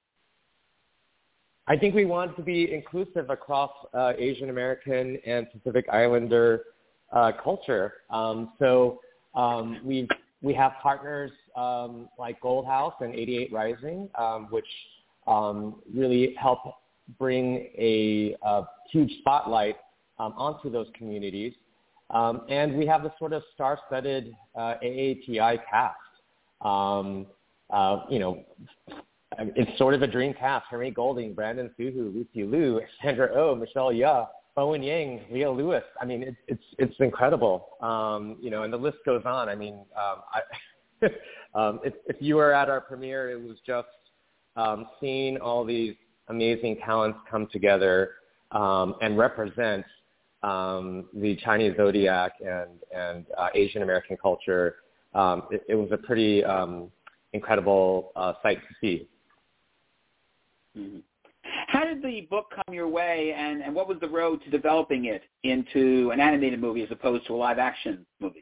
I think we want to be inclusive across uh, Asian American and Pacific Islander uh, culture. Um, so um, we we have partners um, like Gold House and eighty-eight Rising, um, which um, really help bring a, a huge spotlight um, onto those communities. Um, and we have this sort of star-studded uh, A A T I cast. Um, uh, you know. It's sort of a dream cast. Henry Golding, Brandon Suhu, Lucy Liu, Sandra Oh, Michelle Yeoh, Bowen Yang, Leo Lewis. I mean, it, it's it's incredible. Um, you know, and the list goes on. I mean, um, I, um, if, if you were at our premiere, it was just um, seeing all these amazing talents come together um, and represent um, the Chinese zodiac and, and uh, Asian American culture, um, it, it was a pretty um, incredible uh, sight to see. Mm-hmm. How did the book come your way, and, and what was the road to developing it into an animated movie as opposed to a live-action movie?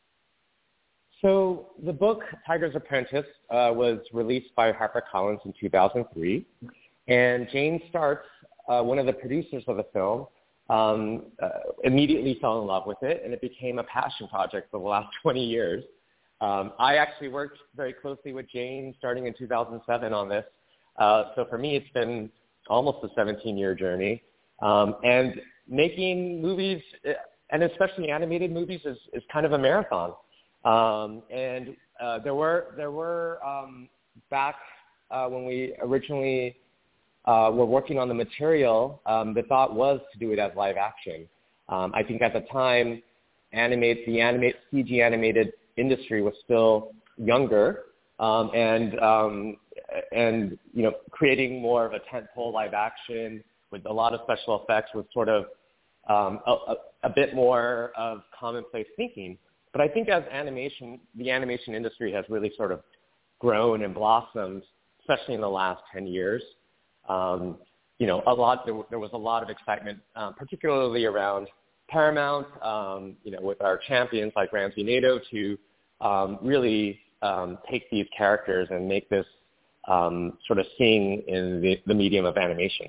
So the book, Tiger's Apprentice, uh, was released by HarperCollins in two thousand three, and Jane Starks, uh, one of the producers of the film, um, uh, immediately fell in love with it, and it became a passion project for the last twenty years. Um, I actually worked very closely with Jane starting in two thousand seven on this, uh, so for me it's been almost a seventeen-year journey, um, and making movies, and especially animated movies, is, is kind of a marathon. Um, and uh, there were there were um, back uh, when we originally uh, were working on the material, um, the thought was to do it as live action. Um, I think at the time, animate the animate C G animated industry was still younger, um, and um, and you know creating more of a tentpole live action with a lot of special effects was sort of um, a, a, a bit more of commonplace thinking. But I think as animation, the animation industry has really sort of grown and blossomed, especially in the last ten years. Um, you know, a lot there, there was a lot of excitement, um, particularly around Paramount. Um, you know, with our champions like Ramsey Nato to um, really um, take these characters and make this um, sort of sing in the, the medium of animation.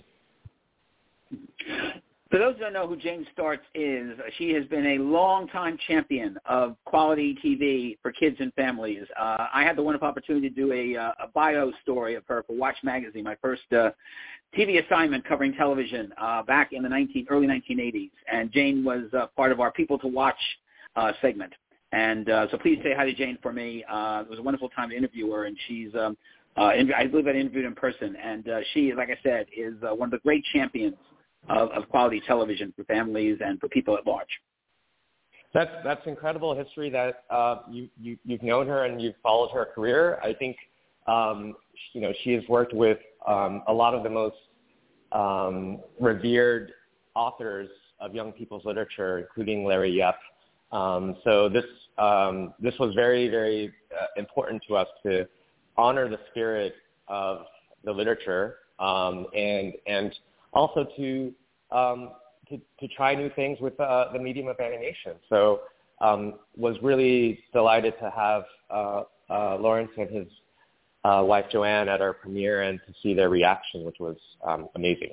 For those who don't know who Jane Starks is, she has been a long-time champion of quality T V for kids and families. Uh, I had the wonderful opportunity to do a, uh, a bio story of her for Watch Magazine, my first uh, T V assignment covering television uh, back in the nineteen, early nineteen eighties. And Jane was uh, part of our People to Watch uh, segment. And uh, so please say hi to Jane for me. Uh, it was a wonderful time to interview her, and she's um, uh, I believe I interviewed in person. And uh, she, like I said, is uh, one of the great champions Of, of quality television for families and for people at large. That's that's incredible history that uh, you, you you've known her and you've followed her career. I think um, you know she has worked with um, a lot of the most um, revered authors of young people's literature, including Larry Yep. Um, so this um, this was very very uh, important to us to honor the spirit of the literature um, and and. Also to, um, to to try new things with uh, the medium of animation. So um, was really delighted to have uh, uh, Lawrence and his uh, wife Joanne at our premiere and to see their reaction, which was um, amazing.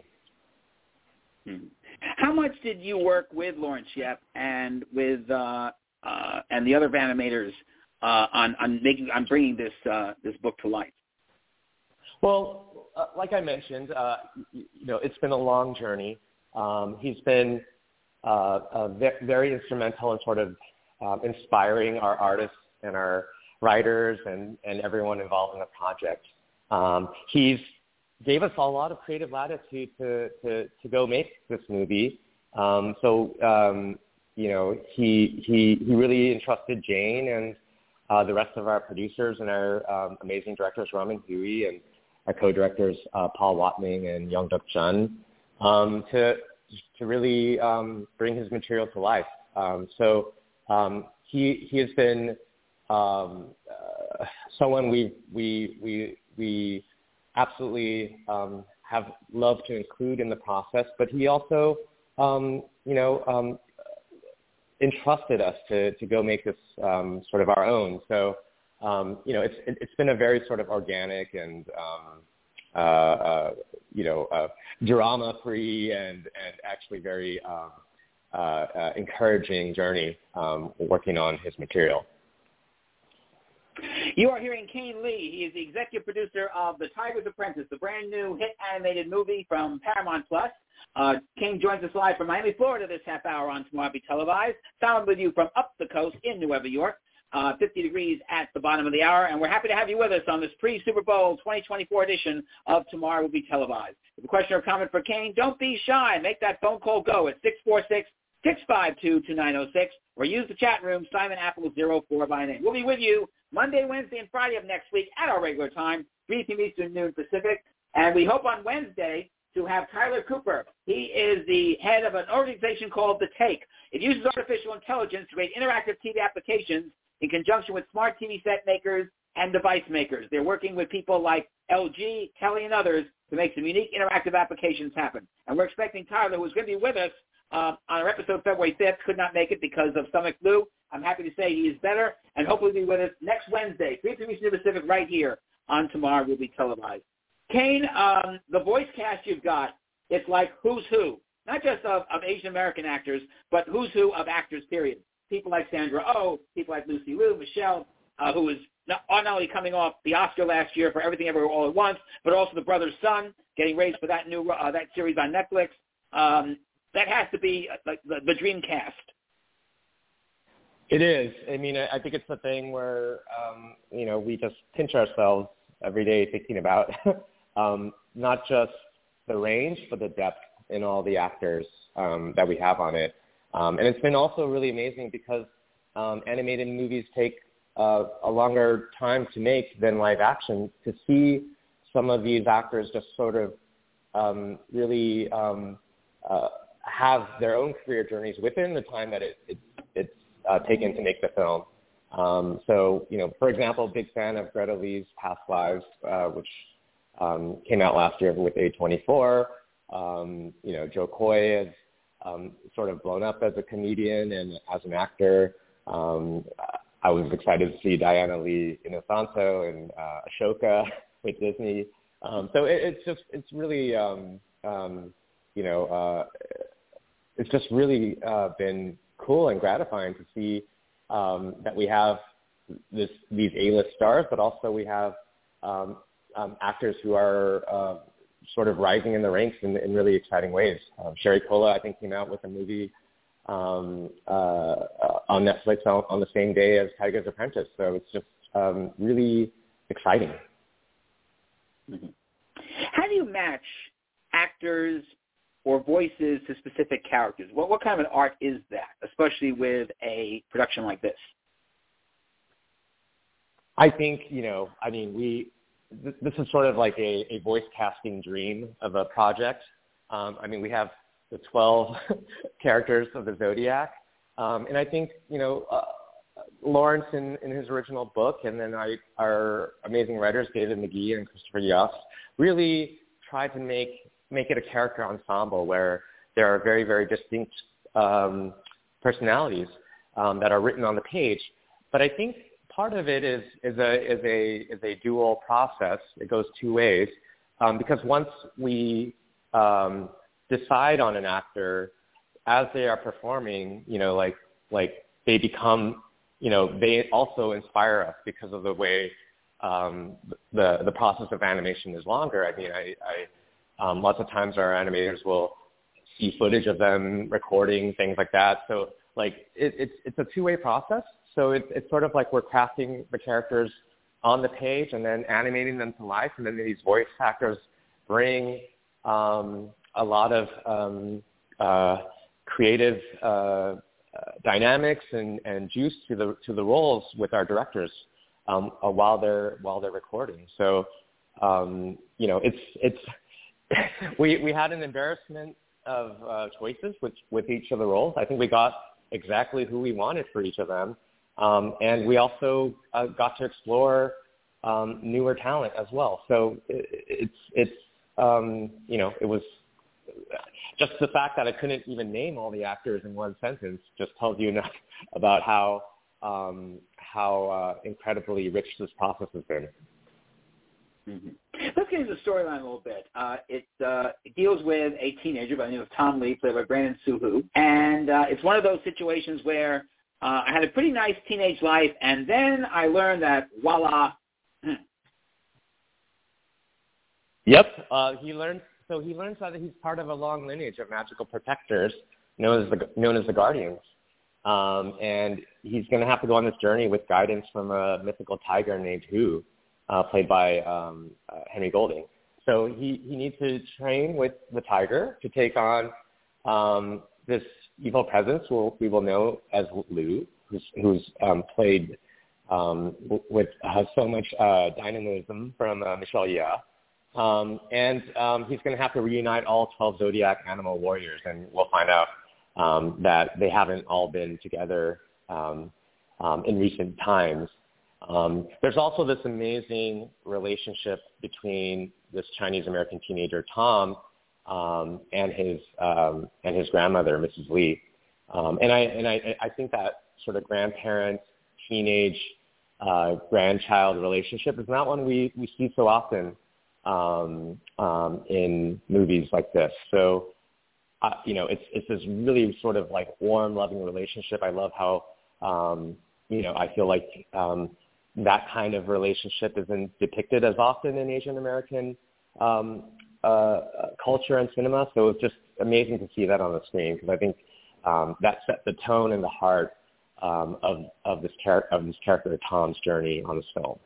Hmm. How much did you work with Lawrence Yep and with uh, uh, and the other animators uh, on on making on bringing this uh, this book to life? Well, uh, like I mentioned, uh, you, you know, it's been a long journey. Um, he's been uh, uh, ve- very instrumental in sort of um, inspiring our artists and our writers and, and everyone involved in the project. Um, he's gave us a lot of creative latitude to, to, to go make this movie. Um, so, um, you know, he, he, he really entrusted Jane and uh, the rest of our producers and our um, amazing directors, Raman Hui, and our co-directors, uh, Paul Watming and Young-Duk Chun, um, to to really um, bring his material to life. Um, so um, he he has been um, uh, someone we we we we absolutely um, have loved to include in the process. But he also um, you know um, entrusted us to to go make this um, sort of our own. So. Um, you know, it's it, it's been a very sort of organic and um, uh, uh, you know uh, drama-free and and actually very um, uh, uh, encouraging journey um, working on his material. You are hearing Kane Lee. He is the executive producer of The Tiger's Apprentice, the brand new hit animated movie from Paramount Plus. Uh, Kane joins us live from Miami, Florida this half hour on Tomorrow Be Televised. Sound with you from up the coast in New York. Uh, fifty degrees at the bottom of the hour, and we're happy to have you with us on this pre-Super Bowl twenty twenty-four edition of Tomorrow Will Be Televised. If you have a question or comment for Kane, don't be shy. Make that phone call go at six four six, six five two, two nine zero six, or use the chat room, Simon Apple zero four by name. We'll be with you Monday, Wednesday, and Friday of next week at our regular time, three p.m. Eastern, noon Pacific. And we hope on Wednesday to have Tyler Cooper. He is the head of an organization called The Take. It uses artificial intelligence to create interactive T V applications in conjunction with smart T V set makers and device makers. They're working with people like L G, Telly, and others to make some unique interactive applications happen. And we're expecting Tyler, who's going to be with us uh, on our episode February fifth, could not make it because of stomach flu. I'm happy to say he is better, and hopefully be with us next Wednesday, three p.m. Eastern Pacific, right here on Tomorrow Will Be Televised. Kane, um, the voice cast you've got, it's like who's who, not just of, of Asian American actors, but who's who of actors, period. People like Sandra Oh, people like Lucy Liu, Michelle, uh, who is not, not only coming off the Oscar last year for Everything Everywhere All at Once, but also The Brother's Son, getting raised for that new uh, that series on Netflix. Um, that has to be uh, like the, the dream cast. It is. I mean, I think it's the thing where, um, you know, we just pinch ourselves every day thinking about um, not just the range, but the depth in all the actors um, that we have on it. Um, and it's been also really amazing because um, animated movies take uh, a longer time to make than live action. To see some of these actors just sort of um, really um, uh, have their own career journeys within the time that it, it, it's uh, taken to make the film. Um, so, you know, for example, big fan of Greta Lee's Past Lives, uh, which um, came out last year with A twenty-four. Um, you know, Joe Coy has um, sort of blown up as a comedian and as an actor. Um, I was excited to see Diana Lee Inosanto and uh, Ashoka with Disney. Um, so it, it's just, it's really, um, um, you know, uh, it's just really uh, been cool and gratifying to see um, that we have this, these A-list stars, but also we have um, um, actors who are uh, sort of rising in the ranks in, in really exciting ways. Um, Sherry Cola, I think, came out with a movie um, uh, uh, on Netflix on, on the same day as Tiger's Apprentice. So it's just um, really exciting. Mm-hmm. How do you match actors or voices to specific characters? What, what kind of an art is that, especially with a production like this? I think, you know, I mean, we, th- this is sort of like a, a voice casting dream of a project. Um, I mean, we have the twelve characters of the Zodiac. Um, and I think, you know, uh, Lawrence in, in his original book, and then I, our amazing writers, David McGee and Christopher Yoss, really tried to make make it a character ensemble where there are very, very distinct um, personalities um, that are written on the page. But I think part of it is, is, a, is, a, is a dual process. It goes two ways. Um, because once we um, decide on an actor, as they are performing, you know, like, like they become, you know, they also inspire us because of the way um, the, the process of animation is longer. I mean, I, I Um, lots of times our animators will see footage of them recording, things like that. So like it, it's, it's a two-way process. So it, it's sort of like we're crafting the characters on the page and then animating them to life. And then these voice actors bring um, a lot of um, uh, creative uh, uh, dynamics and, and juice to the, to the roles with our directors um, uh, while they're, while they're recording. So, um, you know, it's, it's, we we had an embarrassment of uh, choices with, with each of the roles. I think we got exactly who we wanted for each of them. Um, and we also uh, got to explore um, newer talent as well. So it, it's, it's um, you know, it was just the fact that I couldn't even name all the actors in one sentence just tells you enough about how, um, how uh, incredibly rich this process has been. Mm-hmm. Let's get into the storyline a little bit. Uh, it, uh, it deals with a teenager by the name of Tom Lee, played by Brandon Suhu. And uh, it's one of those situations where uh, I had a pretty nice teenage life, and then I learned that, voila. Yep. Uh, he learns, so he learns that he's part of a long lineage of magical protectors known as the, known as the Guardians. Um, and he's going to have to go on this journey with guidance from a mythical tiger named Hu. Uh, played by um, uh, Henry Golding. So he, he needs to train with the tiger to take on um, this evil presence who we will know as Lu, who's, who's um, played um, with has so much uh, dynamism from uh, Michelle Yeoh. Um, and um, he's going to have to reunite all twelve Zodiac animal warriors, and we'll find out um, that they haven't all been together um, um, in recent times. Um, there's also this amazing relationship between this Chinese-American teenager, Tom, um, and his um, and his grandmother, Missus Lee. Um, and I and I, I think that sort of grandparent, teenage, uh, grandchild relationship is not one we, we see so often um, um, in movies like this. So, uh, you know, it's it's this really sort of like warm, loving relationship. I love how, um, you know, I feel like um, that kind of relationship isn't depicted as often in Asian American um, uh, culture and cinema. So it's just amazing to see that on the screen, because I think um, that set the tone and the heart um, of of this char- of this character Tom's journey on this film.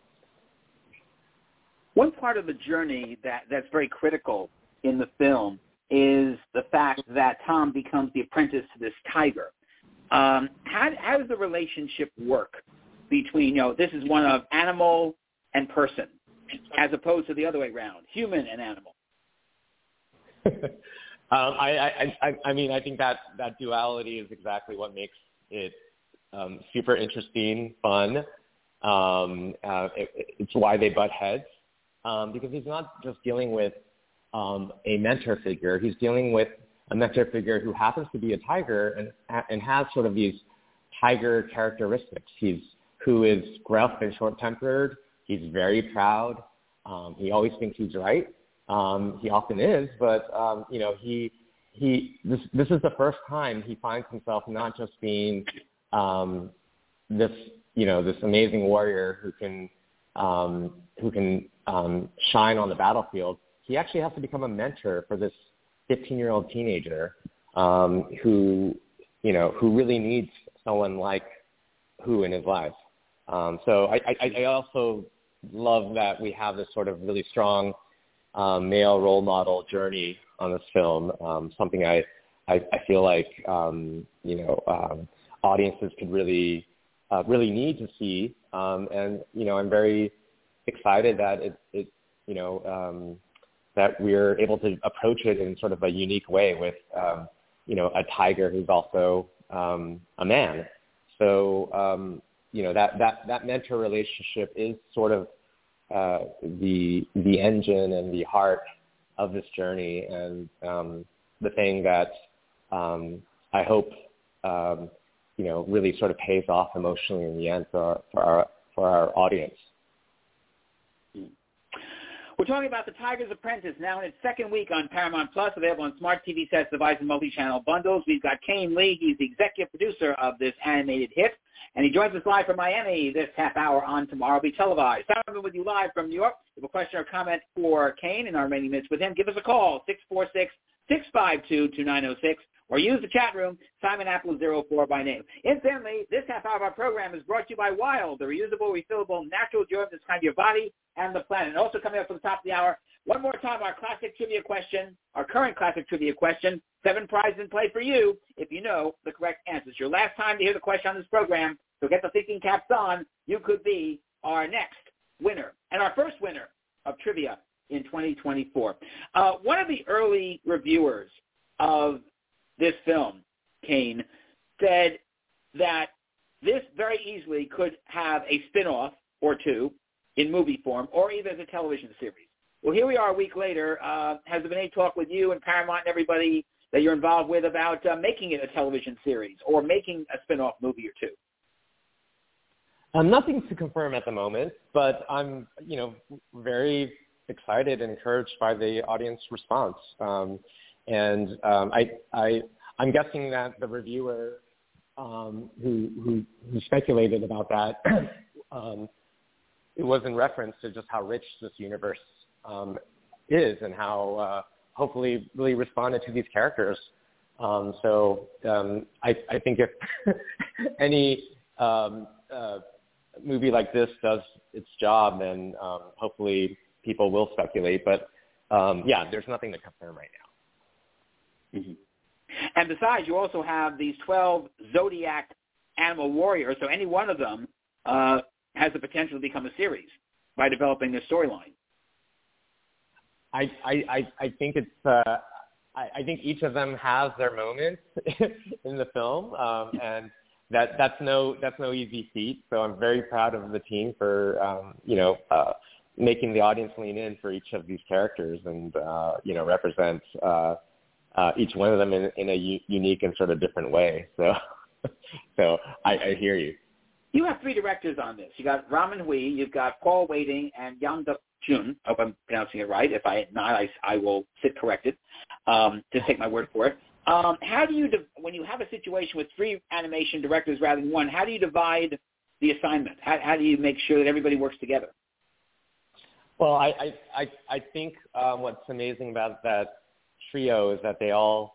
One part of the journey that, that's very critical in the film is the fact that Tom becomes the apprentice to this tiger. Um, how, how does the relationship work between, you know, this is one of animal and person, as opposed to the other way around, human and animal? um, I, I, I, I mean, I think that, that duality is exactly what makes it um, super interesting, fun. Um, uh, it, it's why they butt heads, um, because he's not just dealing with um, a mentor figure. He's dealing with a mentor figure who happens to be a tiger and, and has sort of these tiger characteristics. He's who is gruff and short-tempered. He's very proud. Um, he always thinks he's right. Um, he often is, but um, you know, he he. This this is the first time he finds himself not just being um, this you know this amazing warrior who can um, who can um, shine on the battlefield. He actually has to become a mentor for this fifteen-year-old teenager um, who you know who really needs someone like Hu in his life. Um, so I, I, I also love that we have this sort of really strong um, male role model journey on this film. Um, something I, I, I feel like um, you know um, audiences could really uh, really need to see, um, and you know I'm very excited that it, it you know um, that we're able to approach it in sort of a unique way with um, you know a tiger who's also um, a man. So um, you know that, that, that mentor relationship is sort of uh, the the engine and the heart of this journey, and um, the thing that um, I hope um, you know really sort of pays off emotionally in the end for our, for our for our audience. We're talking about The Tiger's Apprentice, now in its second week on Paramount Plus, available on smart T V sets, device, and multi-channel bundles. We've got Kane Lee. He's the executive producer of this animated hit, and he joins us live from Miami this half hour on Tomorrow Will Be Televised. Simon with you live from New York. If you have a question or comment for Kane in our remaining minutes with him, give us a call, six four six, six five two, two nine zero six, or use the chat room, Simon Apple zero four by name. Incidentally, this half hour of our program is brought to you by Wild, the reusable, refillable, natural deodorant that's kind of your body and the planet. And also coming up for the top of the hour, one more time, our classic trivia question, our current classic trivia question, seven prizes in play for you if you know the correct answers. Your last time to hear the question on this program, so get the thinking caps on. You could be our next winner and our first winner of trivia in twenty twenty-four. Uh, one of the early reviewers of this film, Kane, said that this very easily could have a spin-off or two in movie form, or even as a television series. Well, here we are a week later. Uh, has there been any talk with you and Paramount and everybody that you're involved with about uh, making it a television series or making a spin-off movie or two? Um, nothing to confirm at the moment, but I'm, you know, very excited and encouraged by the audience response. Um, and um, I, I, I'm guessing that the reviewer um, who, who, who speculated about that, um, it was in reference to just how rich this universe um, is and how uh, hopefully really responded to these characters. Um, so um, I, I think if any um, uh, movie like this does its job, then um, hopefully people will speculate. But um, yeah, there's nothing to confirm right now. Mm-hmm. And besides, you also have these twelve Zodiac animal warriors, so any one of them uh, has the potential to become a series by developing this storyline. I, I, I, I think it's, uh, I, I think each of them has their moments in the film, um, and that, that's no, that's no easy feat. So I'm very proud of the team for, um, you know, uh, making the audience lean in for each of these characters and, uh, you know, represent, uh, uh, each one of them in, in a u- unique and sort of different way. So, so I, I hear you. You have three directors on this. You got Ramin Hui, you've got Paul Wading, and Yang Duck Jun. I hope I'm pronouncing it right. If I not, I, I will sit corrected. Um, just take my word for it. Um, how do you, when you have a situation with three animation directors rather than one, how do you divide the assignment? How, how do you make sure that everybody works together? Well, I, I, I, I think um, what's amazing about that trio is that they all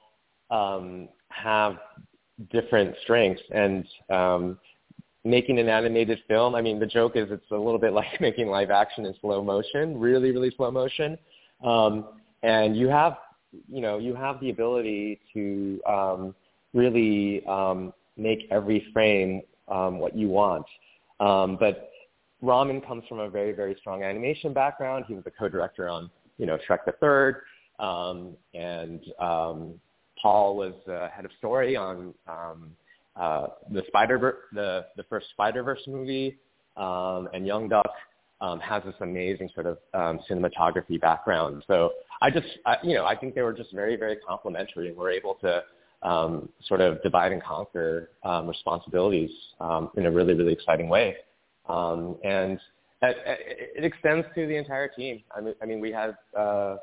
um, have different strengths, and um, making an animated film, I mean, the joke is it's a little bit like making live action in slow motion, really, really slow motion. Um, and you have, you know, you have the ability to um, really um, make every frame um, what you want. Um, but Ramin comes from a very, very strong animation background. He was a co-director on, you know, Shrek the Third. Um, and um, Paul was uh, head of story on um, uh, the Spider the the first Spider-Verse movie, um, and Young Duck um, has this amazing sort of um, cinematography background. So I just, I, you know, I think they were just very, very complementary, and were able to um, sort of divide and conquer um, responsibilities um, in a really, really exciting way. Um, and it, it extends to the entire team. I mean, I mean, we had uh,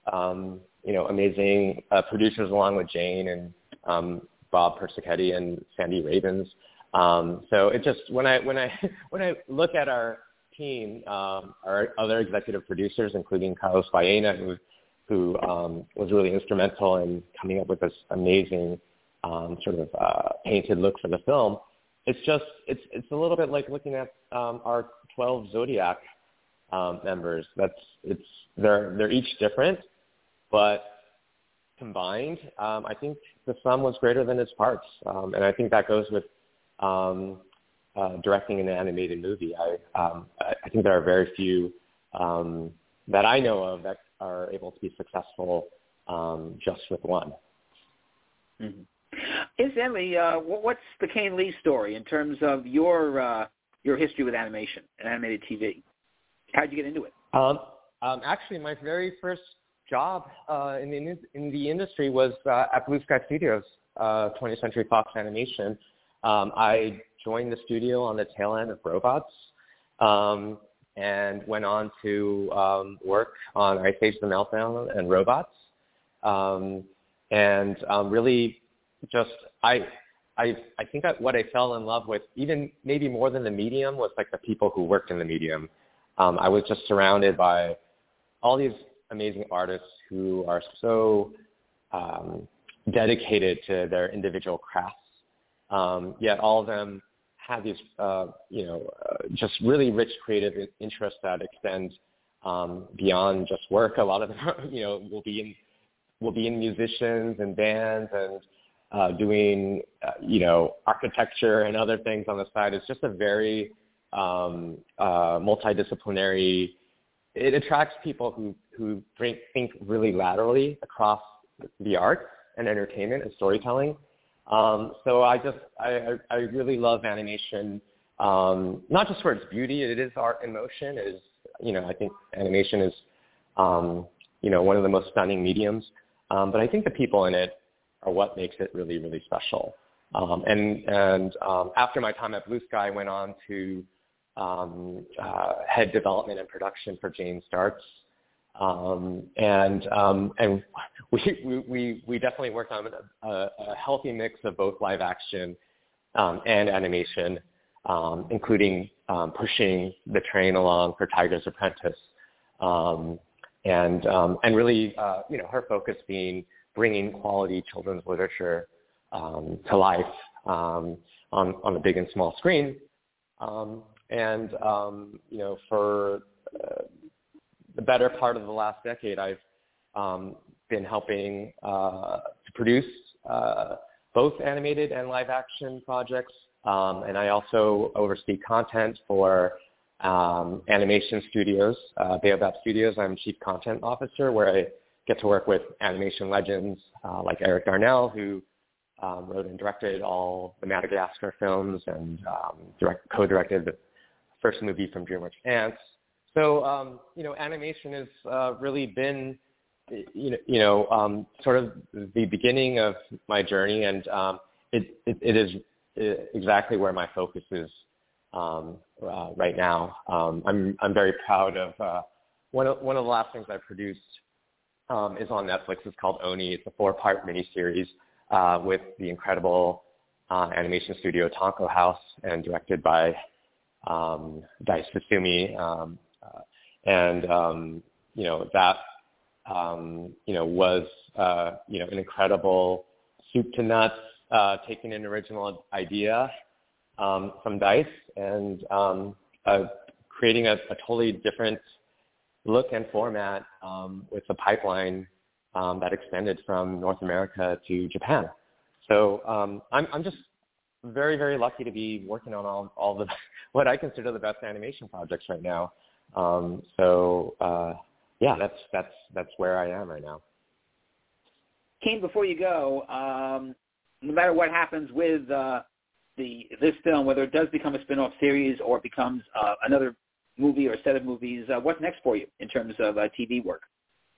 um, you know amazing uh, producers along with Jane and um, Bob Persichetti and Sandy Ravens. Um, so it just when I when I when I look at our team, um, our other executive producers, including Carlos Baena, who who um, was really instrumental in coming up with this amazing um, sort of uh, painted look for the film. It's just it's it's a little bit like looking at um, our twelve Zodiac um, members. That's it's they're they're each different, but combined, um, I think the sum was greater than its parts, um, and I think that goes with um, uh, directing an animated movie. I um, I think there are very few um, that I know of that are able to be successful um, just with one. Mm-hmm. Incidentally, uh, what's the Kane Lee story in terms of your uh, your history with animation and animated T V? How did you get into it? Um, um, actually, my very first job uh, in the in the industry was uh, at Blue Sky Studios, uh, twentieth Century Fox Animation. Um, I joined the studio on the tail end of Robots, um, and went on to um, work on Ice Age: The Meltdown and Robots, um, and um, really just I. I, I think that what I fell in love with, even maybe more than the medium, was like the people who worked in the medium. Um, I was just surrounded by all these amazing artists who are so um, dedicated to their individual crafts. Um, yet all of them have these, uh, you know, uh, just really rich creative interests that extend um, beyond just work. A lot of them, you know, will be in will be in musicians and bands and uh, doing, uh, you know, architecture and other things on the side. It's just a very um, uh, multidisciplinary. It attracts people who who think, think really laterally across the arts and entertainment and storytelling. Um, so I just I, I really love animation, um, not just for its beauty. It is art in motion. It is, you know, I think animation is um, you know one of the most stunning mediums. Um, but I think the people in it are what makes it really, really special. Um, and and um, after my time at Blue Sky, I went on to um, uh, head development and production for Jane Starts. Um, and um, and we, we, we, we definitely worked on a, a healthy mix of both live action um, and animation, um, including um, pushing the train along for Tiger's Apprentice. Um, and, um, and really, uh, you know, her focus being bringing quality children's literature um, to life um, on, on the big and small screen. Um, and, um, you know, for uh, the better part of the last decade, I've um, been helping uh, to produce uh, both animated and live action projects. Um, and I also oversee content for um, animation studios, uh, Baobab Studios. I'm Chief Content Officer, where I get to work with animation legends uh, like Eric Darnell, who um, wrote and directed all the Madagascar films and um, direct, co-directed the first movie from DreamWorks Ants. So, um, you know, animation has uh, really been, you know, you know um, sort of the beginning of my journey, and um, it, it, it is exactly where my focus is um, uh, right now. Um, I'm I'm very proud of uh, one of one of the last things I produced um, is on Netflix. It's called Oni. It's a four-part miniseries uh, with the incredible uh, animation studio Tonko House and directed by um, Dice Fusumi. Um, uh, and um, you know that um, you know was uh, you know an incredible soup to nuts, uh, taking an original idea um, from Dice and um, uh, creating a, a totally different look and format um, with a pipeline um, that extended from North America to Japan. So um, I'm, I'm just very, very lucky to be working on all, all the what I consider the best animation projects right now. Um, so uh, yeah, that's that's that's where I am right now. Kane, before you go, um, no matter what happens with uh, the this film, whether it does become a spin-off series or it becomes uh, another movie or a set of movies, uh, what's next for you in terms of uh, T V work?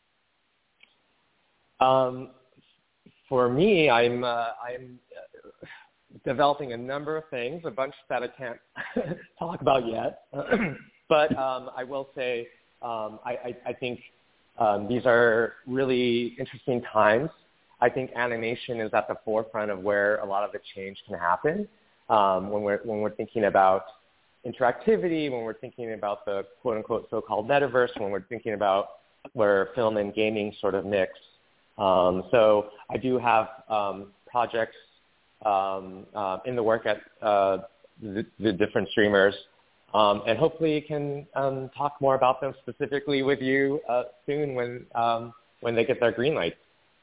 Um, for me, I'm uh, I'm uh, developing a number of things, a bunch that I can't talk about yet. But um, I will say um, I, I, I think um, these are really interesting times. I think animation is at the forefront of where a lot of the change can happen um, when we're when we're thinking about interactivity, when we're thinking about the quote-unquote so-called metaverse, when we're thinking about where film and gaming sort of mix. Um, so I do have um, projects um, uh, in the work at uh, the, the different streamers, um, and hopefully can um, talk more about them specifically with you uh, soon when um, when they get their green light.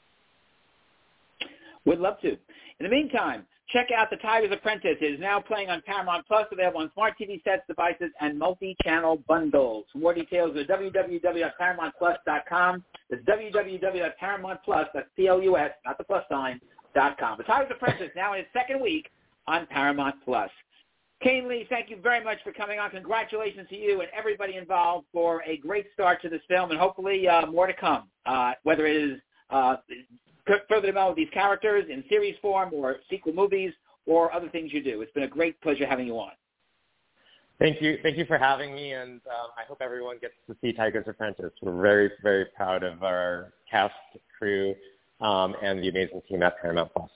Would love to. In the meantime, check out The Tiger's Apprentice. It is now playing on Paramount Plus, available on smart T V sets, devices, and multi-channel bundles. For more details, go to w w w dot paramount plus dot com. That's w w w dot paramount plus, that's P L U S, not the plus sign, dot com. The Tiger's Apprentice now in its second week on Paramount Plus. Kane Lee, thank you very much for coming on. Congratulations to you and everybody involved for a great start to this film, and hopefully uh, more to come, uh, whether it is uh, further develop these characters in series form or sequel movies or other things you do. It's been a great pleasure having you on. Thank you. Thank you for having me, and um, I hope everyone gets to see Tiger's Apprentice. We're very, very proud of our cast, crew, um, and the amazing team at Paramount Plus.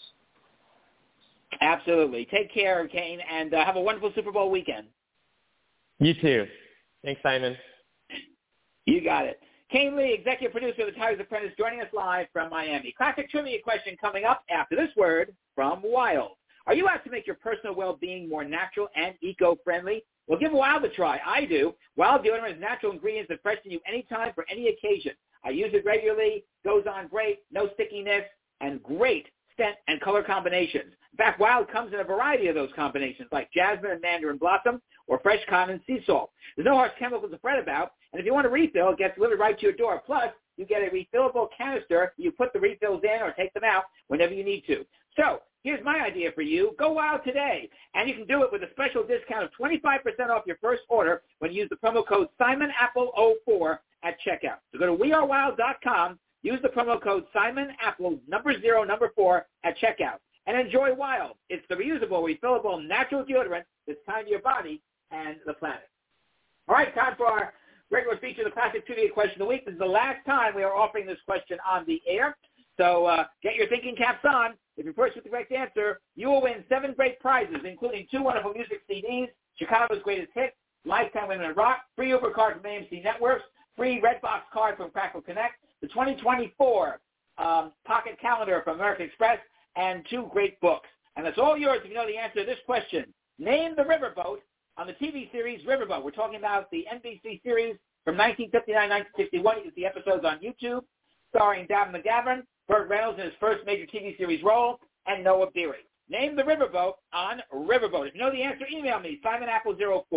Absolutely. Take care, Kane, and uh, have a wonderful Super Bowl weekend. You too. Thanks, Simon. You got it. Kane Lee, executive producer of The Tiger's Apprentice, joining us live from Miami. Classic trivia question coming up after this word from Wild. Are you out to make your personal well-being more natural and eco-friendly? Well, give Wild a try. I do. Wild deodorant has natural ingredients that freshen you anytime for any occasion. I use it regularly. Goes on great. No stickiness. And great scent and color combinations. In fact, Wild comes in a variety of those combinations, like jasmine and mandarin blossom or fresh cotton and sea salt. There's no harsh chemicals to fret about. And if you want a refill, it gets delivered right to your door. Plus, you get a refillable canister. You put the refills in or take them out whenever you need to. So here's my idea for you. Go Wild today. And you can do it with a special discount of twenty-five percent off your first order when you use the promo code Simon Apple oh four at checkout. So go to we are wild dot com. Use the promo code Simon Apple, number zero, number four, at checkout. And enjoy Wild. It's the reusable, refillable, natural deodorant that's kind to your body and the planet. All right, time for our regular feature, the Classic Trivia Question of the Week. This is the last time we are offering this question on the air. So uh, get your thinking caps on. If you're first with the correct answer, you will win seven great prizes, including two wonderful music C Ds, Chicago's Greatest Hits, Lifetime Women in Rock, free Uber card from A M C Networks, free Redbox card from Crackle Connect, the twenty twenty-four um, Pocket Calendar from American Express, and two great books. And that's all yours if you know the answer to this question. Name the riverboat on the T V series Riverboat. We're talking about the N B C series from nineteen fifty-nine to nineteen sixty-one. You can see episodes on YouTube, starring Davin McGavran, Burt Reynolds in his first major T V series role, and Noah Beery. Name the riverboat on Riverboat. If you know the answer, email me, Simon Apple oh four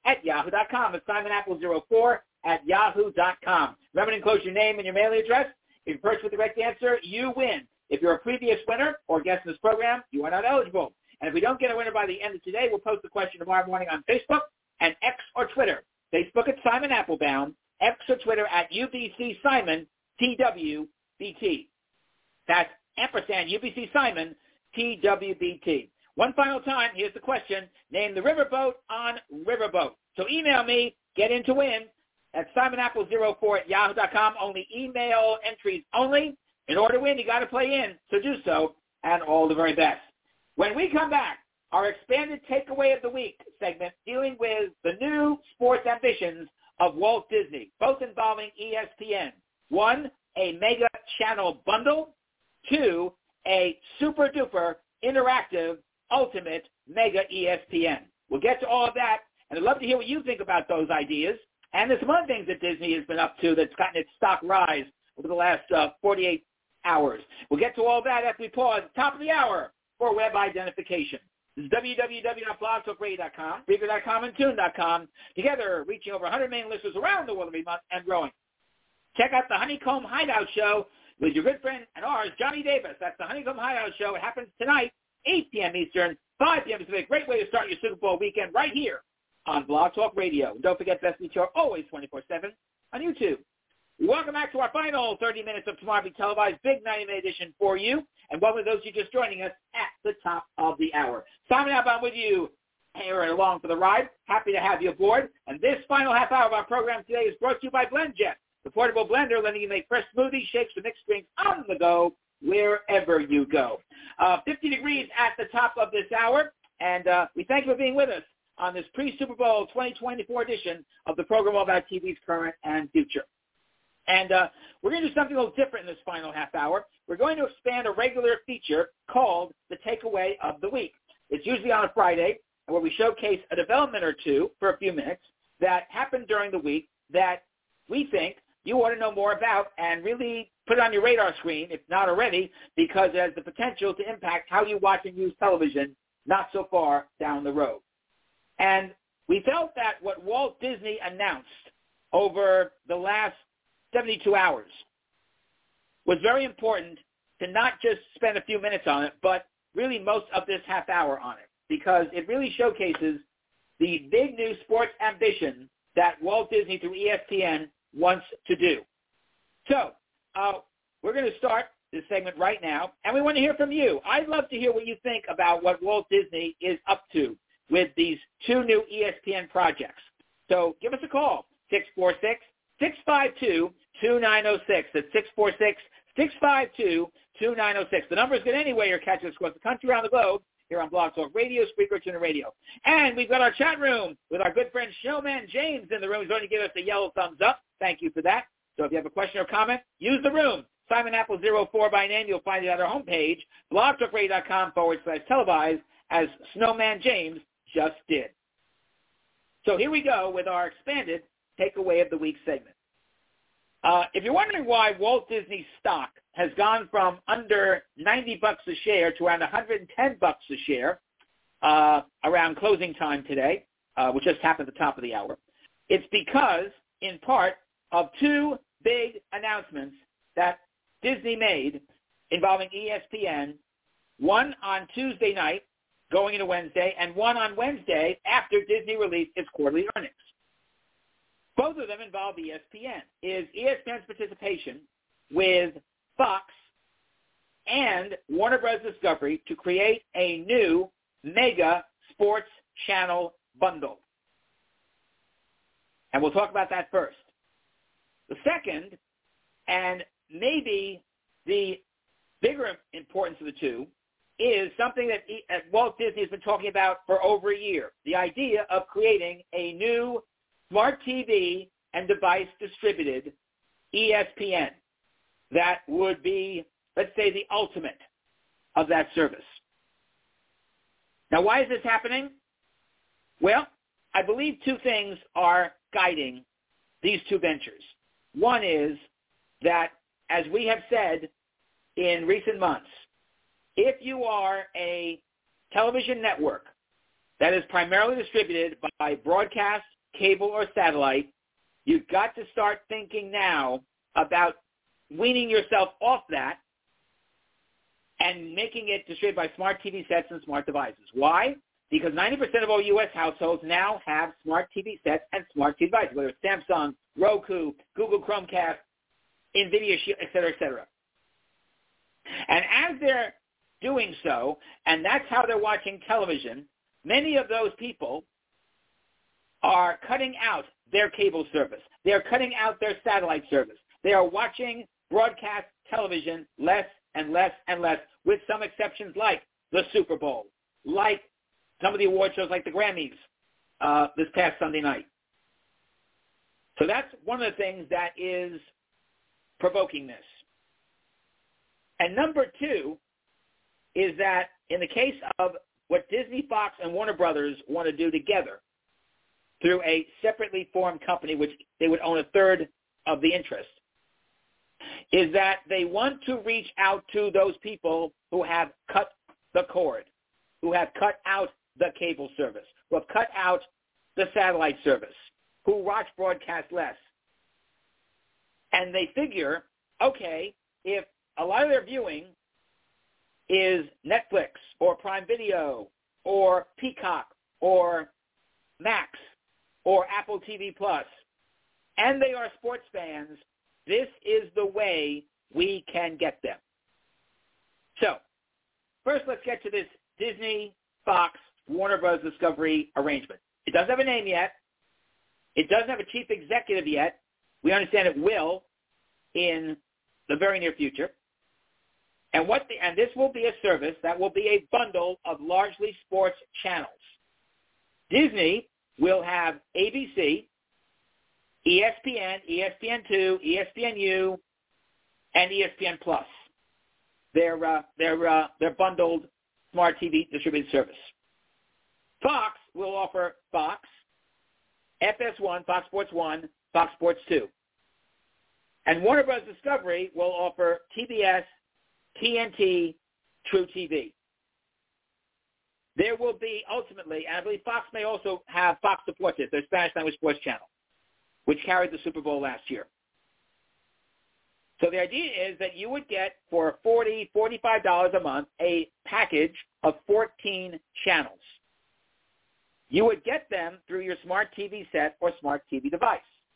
at yahoo dot com. It's Simon Apple zero four at yahoo dot com. Remember to enclose your name and your mailing address. If you purchase with the correct answer, you win. If you're a previous winner or guest in this program, you are not eligible. And if we don't get a winner by the end of today, we'll post the question tomorrow morning on Facebook and X or Twitter. Facebook at Simon Applebaum, X or Twitter at U B C Simon, T W B T. That's ampersand U B C Simon, T W B T. One final time, here's the question. Name the riverboat on Riverboat. So email me, get in to win, at Simon Apple zero four at yahoo dot com. Only email entries only. In order to win, you got to play in, so do so, and all the very best. When we come back, our expanded takeaway of the week segment dealing with the new sports ambitions of Walt Disney, both involving E S P N. One, a mega channel bundle. Two, a super-duper interactive ultimate mega E S P N. We'll get to all of that, and I'd love to hear what you think about those ideas. And there's some other things that Disney has been up to that's gotten its stock rise over the last uh, forty-eight hours. We'll get to all that after we pause at the top of the hour for web identification. This is w w w dot blog talk radio dot com, Breaker dot com, and Tune dot com, together reaching over one hundred million listeners around the world every month and growing. Check out the Honeycomb Hideout Show with your good friend and ours, Johnny Davis. That's the Honeycomb Hideout Show. It happens tonight, eight p.m. Eastern, five p.m. Pacific. Great way to start your Super Bowl weekend right here on Blog Talk Radio. Don't forget Best Meet Show always twenty-four seven on YouTube. Welcome back to our final thirty minutes of Tomorrow Be Televised, big ninety-minute edition for you. And welcome to those of you just joining us at the top of the hour. Simon Applebaum with you here and along for the ride. Happy to have you aboard. And this final half hour of our program today is brought to you by BlendJet, the portable blender letting you make fresh smoothies, shakes, and mixed drinks on the go wherever you go. Uh, fifty degrees at the top of this hour, and uh, we thank you for being with us on this pre-Super Bowl twenty twenty-four edition of the program all about T V's current and future. And uh, we're going to do something a little different in this final half hour. We're going to expand a regular feature called the Takeaway of the Week. It's usually on a Friday, where we showcase a development or two for a few minutes that happened during the week that we think you want to know more about and really put it on your radar screen, if not already, because it has the potential to impact how you watch and use television not so far down the road. And we felt that what Walt Disney announced over the last seventy-two hours was very important to not just spend a few minutes on it, but really most of this half hour on it, because it really showcases the big new sports ambition that Walt Disney through E S P N wants to do. So uh, we're going to start this segment right now, and we want to hear from you. I'd love to hear what you think about what Walt Disney is up to with these two new E S P N projects. So give us a call, six four six, six five two, two nine zero six. That's six four six, six five two, two nine zero six. The number is good anyway. You're catching us across the country, around the globe, here on Blog Talk Radio, Spreaker, Tuner Radio. And we've got our chat room with our good friend Snowman James in the room. He's going to give us a yellow thumbs up. Thank you for that. So if you have a question or comment, use the room. Simon Apple zero four by name. You'll find it on our homepage, blogtalkradio.com forward slash televised, as Snowman James just did. So here we go with our expanded Takeaway of the Week segment. Uh, if you're wondering why Walt Disney stock has gone from under ninety bucks a share to around one hundred ten bucks a share uh, around closing time today, uh, which just happened at the top of the hour, it's because, in part, of two big announcements that Disney made involving E S P N, one on Tuesday night going into Wednesday, and one on Wednesday after Disney released its quarterly earnings. Both of them involve E S P N. Is E S P N's participation with Fox and Warner Bros. Discovery to create a new mega sports channel bundle. And we'll talk about that first. The second, and maybe the bigger importance of the two, is something that Walt Disney has been talking about for over a year, the idea of creating a new smart T V and device distributed E S P N that would be, let's say, the ultimate of that service. Now, why is this happening? Well, I believe two things are guiding these two ventures. One is that, as we have said in recent months, if you are a television network that is primarily distributed by broadcast cable or satellite, you've got to start thinking now about weaning yourself off that and making it distributed by smart T V sets and smart devices. Why? Because ninety percent of all U S households now have smart T V sets and smart T V devices, whether it's Samsung, Roku, Google Chromecast, NVIDIA, et cetera, et cetera. And as they're doing so, and that's how they're watching television, many of those people are cutting out their cable service. They are cutting out their satellite service. They are watching broadcast television less and less and less, with some exceptions like the Super Bowl, like some of the award shows like the Grammys uh, this past Sunday night. So that's one of the things that is provoking this. And number two is that in the case of what Disney, Fox, and Warner Brothers want to do together through a separately formed company, which they would own a third of the interest, is that they want to reach out to those people who have cut the cord, who have cut out the cable service, who have cut out the satellite service, who watch broadcast less. And they figure, okay, if a lot of their viewing is Netflix or Prime Video or Peacock or Max or Apple T V Plus, and they are sports fans, this is the way we can get them. So, first let's get to this Disney, Fox, Warner Bros. Discovery arrangement. It doesn't have a name yet. It doesn't have a chief executive yet. We understand it will in the very near future. And what the, and this will be a service that will be a bundle of largely sports channels. Disney will have A B C, E S P N, E S P N two, E S P N U, and E S P N Plus. Their uh, their uh, their bundled smart T V distributed service. Fox will offer Fox, F S one, Fox Sports one, Fox Sports two. And Warner Bros. Discovery will offer T B S, T N T, True T V. There will be ultimately, and I believe Fox may also have Fox Deportes, their Spanish language sports channel, which carried the Super Bowl last year. So the idea is that you would get for forty dollars, forty-five dollars a month a package of fourteen channels. You would get them through your smart T V set or smart T V device.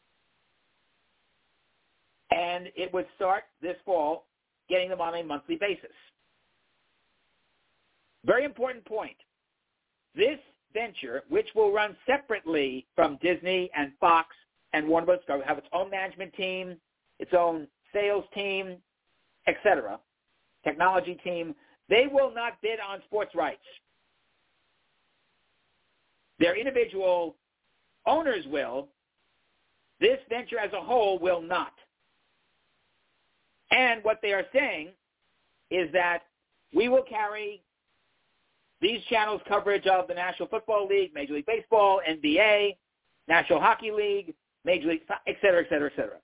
And it would start this fall getting them on a monthly basis. Very important point. This venture, which will run separately from Disney and Fox and Warner Bros. Discovery, have its own management team, its own sales team, et cetera, technology team, they will not bid on sports rights. Their individual owners will. This venture as a whole will not. And what they are saying is that we will carry these channels' coverage of the National Football League, Major League Baseball, N B A, National Hockey League, Major League, et cetera, et cetera, et cetera.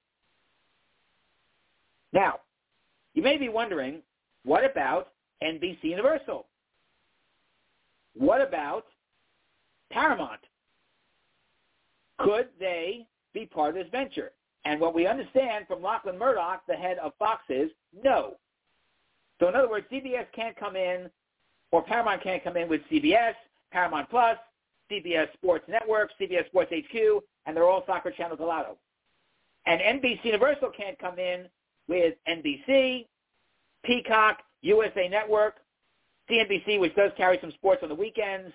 Now, you may be wondering, what about N B C Universal? What about Paramount? Could they be part of this venture? And what we understand from Lachlan Murdoch, the head of Fox, is no. So in other words, C B S can't come in, or Paramount can't come in with C B S, Paramount Plus, C B S Sports Network, C B S Sports H Q, and they're all soccer channels allowed. And N B C Universal can't come in with N B C, Peacock, U S A Network, C N B C, which does carry some sports on the weekends,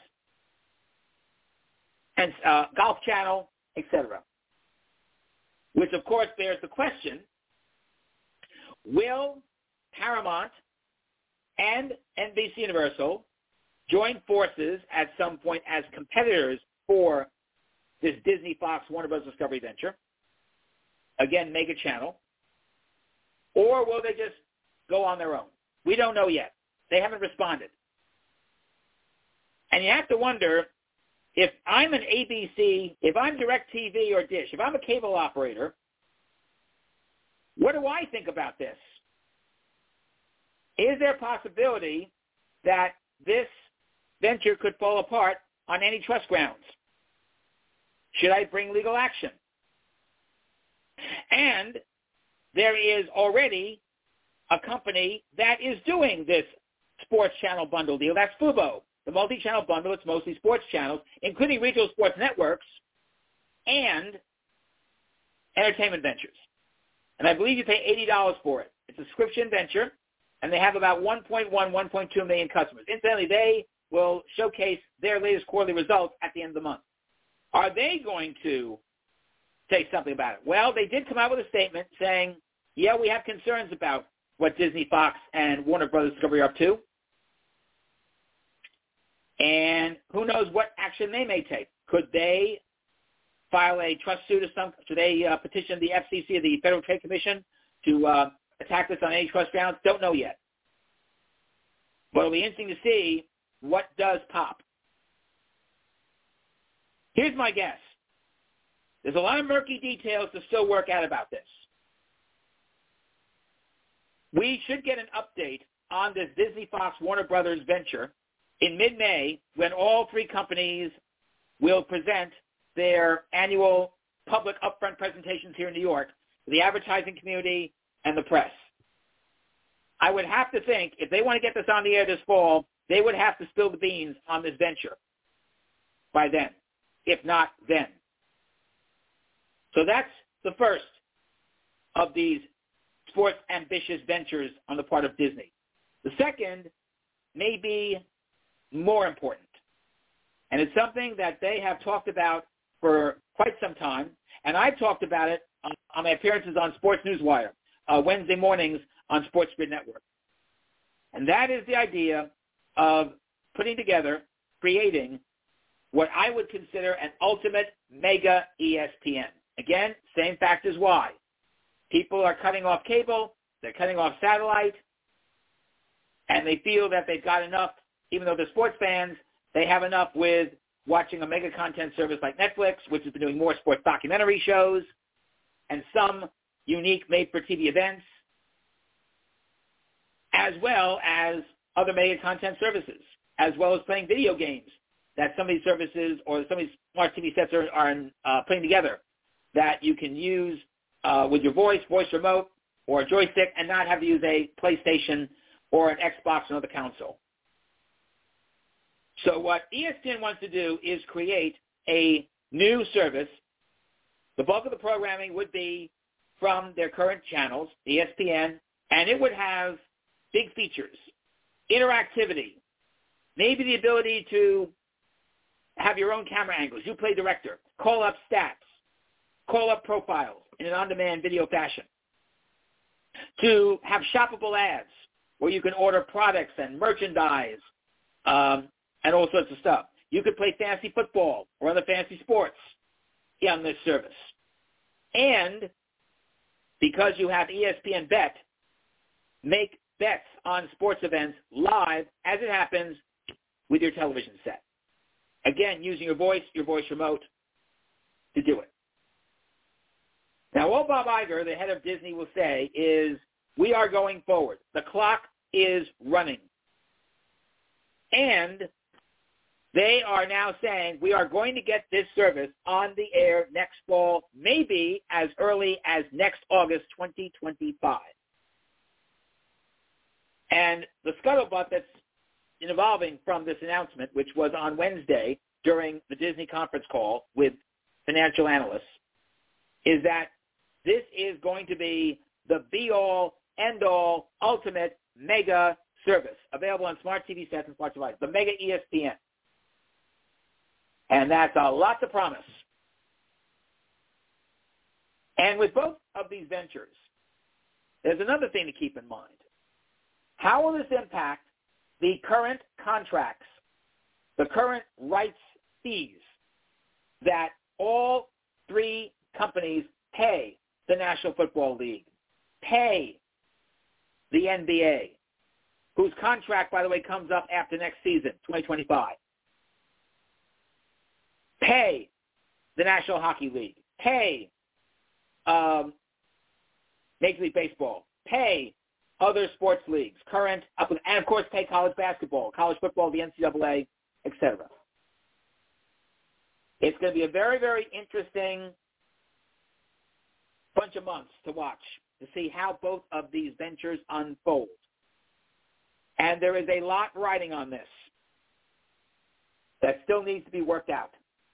and uh, Golf Channel, et cetera. Which, of course, bears the question, will Paramount and N B C Universal join forces at some point as competitors for this Disney, Fox, Warner Bros. Discovery venture? Again, mega channel. Or will they just go on their own? We don't know yet. They haven't responded. And you have to wonder, if I'm an A B C, if I'm DirecTV or Dish, if I'm a cable operator, what do I think about this? Is there a possibility that this venture could fall apart on antitrust grounds? Should I bring legal action? And there is already a company that is doing this sports channel bundle deal. That's Fubo, the multi-channel bundle. It's mostly sports channels, including regional sports networks and entertainment ventures. And I believe you pay eighty dollars for it. It's a subscription venture, and they have about one point one, one point two million customers. Incidentally, they will showcase their latest quarterly results at the end of the month. Are they going to say something about it? Well, they did come out with a statement saying, yeah, we have concerns about what Disney, Fox, and Warner Brothers Discovery are up to. And who knows what action they may take. Could they file a trust suit or something? Should they uh, petition the F C C, the Federal Trade Commission, to uh, attack this on antitrust grounds? Don't know yet. But it'll be interesting to see what does pop. Here's my guess. There's a lot of murky details to still work out about this. We should get an update on this Disney, Fox, Warner Brothers venture in mid-May when all three companies will present their annual public upfront presentations here in New York to the advertising community and the press. I would have to think if they want to get this on the air this fall, they would have to spill the beans on this venture by then, if not then. So that's the first of these sports ambitious ventures on the part of Disney. The second may be more important, and it's something that they have talked about for quite some time, and I've talked about it on, on my appearances on Sports Newswire uh, Wednesday mornings on Sports Grid Network. And that is the idea of putting together, creating what I would consider an ultimate mega E S P N. Again, same factors why. People are cutting off cable, they're cutting off satellite, and they feel that they've got enough, even though they're sports fans, they have enough with watching a mega content service like Netflix, which has been doing more sports documentary shows and some unique made-for-T V events, as well as other mega content services, as well as playing video games that some of these services or some of these smart T V sets are, are uh, putting together that you can use uh, with your voice, voice remote, or a joystick and not have to use a PlayStation or an Xbox or another console. So what E S P N wants to do is create a new service. The bulk of the programming would be from their current channels, E S P N, and it would have big features, interactivity, maybe the ability to have your own camera angles. You play director, call up stats, call up profiles in an on-demand video fashion, to have shoppable ads where you can order products and merchandise um, and all sorts of stuff. You could play fantasy football or other fantasy sports on this service. And because you have E S P N Bet, make bets on sports events live as it happens with your television set. Again, using your voice, your voice remote to do it. Now, what Bob Iger, the head of Disney, will say is, we are going forward. The clock is running. And they are now saying we are going to get this service on the air next fall, maybe as early as next August twenty twenty-five. And the scuttlebutt that's evolving from this announcement, which was on Wednesday during the Disney conference call with financial analysts, is that this is going to be the be-all, end-all, ultimate mega service available on smart T V sets and smart devices, the mega E S P N. And that's a lot to promise. And with both of these ventures, there's another thing to keep in mind. How will this impact the current contracts, the current rights fees that all three companies pay the National Football League, pay the N B A, whose contract, by the way, comes up after next season, twenty twenty-five, pay the National Hockey League, pay um, Major League Baseball, pay other sports leagues, current, up with, and of course pay college basketball, college football, the N C double A, et cetera. It's going to be a very, very interesting bunch of months to watch to see how both of these ventures unfold. And there is a lot riding on this that still needs to be worked out.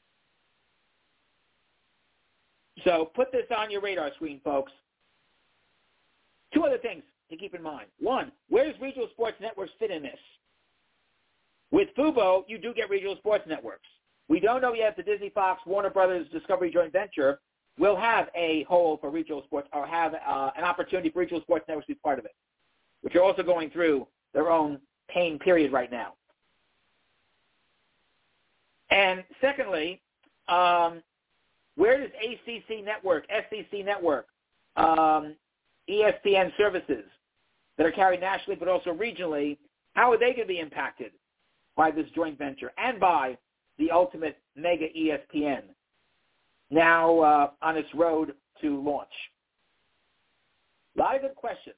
So put this on your radar screen, folks. Two other things to keep in mind. One, where does regional sports networks fit in this? With Fubo, you do get regional sports networks. We don't know yet if the Disney, Fox, Warner Brothers, Discovery joint venture will have a hole for regional sports or have uh, an opportunity for regional sports networks to be part of it, which are also going through their own pain period right now. And secondly, um, where does A C C Network, S E C Network, um, E S P N services that are carried nationally but also regionally, how are they going to be impacted by this joint venture and by the ultimate mega E S P N now uh, on its road to launch? A lot of good questions.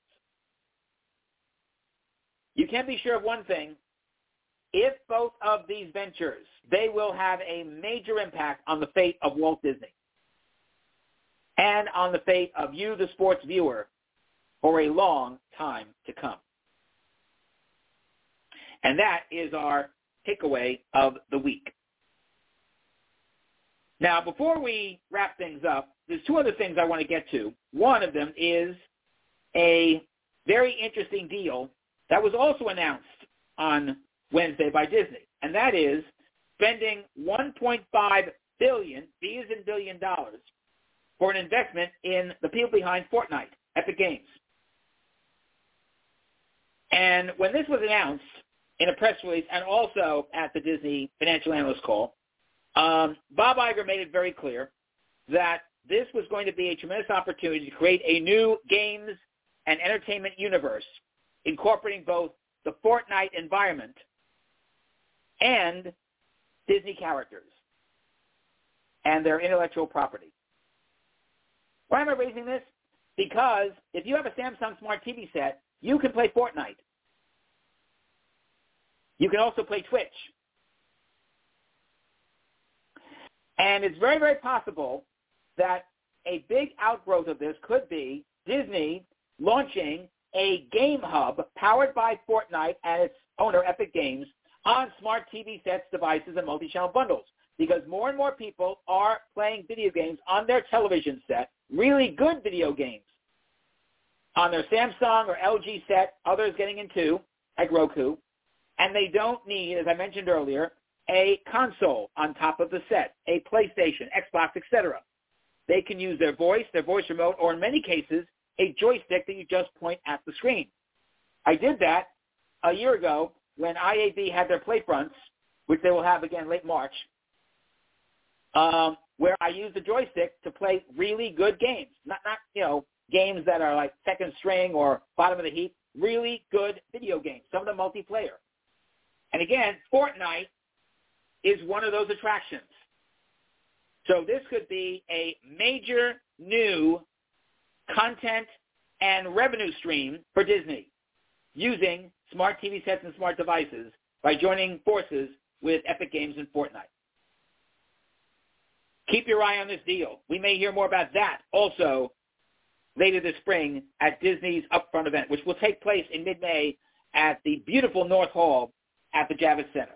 You can be sure of one thing. If both of these ventures, they will have a major impact on the fate of Walt Disney and on the fate of you, the sports viewer, for a long time to come. And that is our takeaway of the week. Now, before we wrap things up, there's two other things I want to get to. One of them is a very interesting deal that was also announced on Wednesday by Disney, and that is spending one point five billion dollars, B as in billion dollars, for an investment in the people behind Fortnite, Epic Games. And when this was announced in a press release and also at the Disney financial analyst call, um, Bob Iger made it very clear that this was going to be a tremendous opportunity to create a new games and entertainment universe incorporating both the Fortnite environment and Disney characters and their intellectual property. Why am I raising this? Because if you have a Samsung Smart T V set, you can play Fortnite. You can also play Twitch. And it's very, very possible that a big outgrowth of this could be Disney launching a game hub powered by Fortnite and its owner, Epic Games, on smart T V sets, devices, and multi-channel bundles. Because more and more people are playing video games on their television set, really good video games, on their Samsung or L G set, others getting into, like Roku, and they don't need, as I mentioned earlier, a console on top of the set, a PlayStation, Xbox, et cetera. They can use their voice, their voice remote, or in many cases, a joystick that you just point at the screen. I did that a year ago when I A B had their Playfronts, which they will have again late March, um, where I used the joystick to play really good games. Not, not, you know, games that are like second string or bottom of the heap, really good video games, some of them multiplayer. And again, Fortnite is one of those attractions. So this could be a major new content and revenue stream for Disney using smart T V sets and smart devices by joining forces with Epic Games and Fortnite. Keep your eye on this deal. We may hear more about that also later this spring at Disney's Upfront event, which will take place in mid-May at the beautiful North Hall at the Javits Center.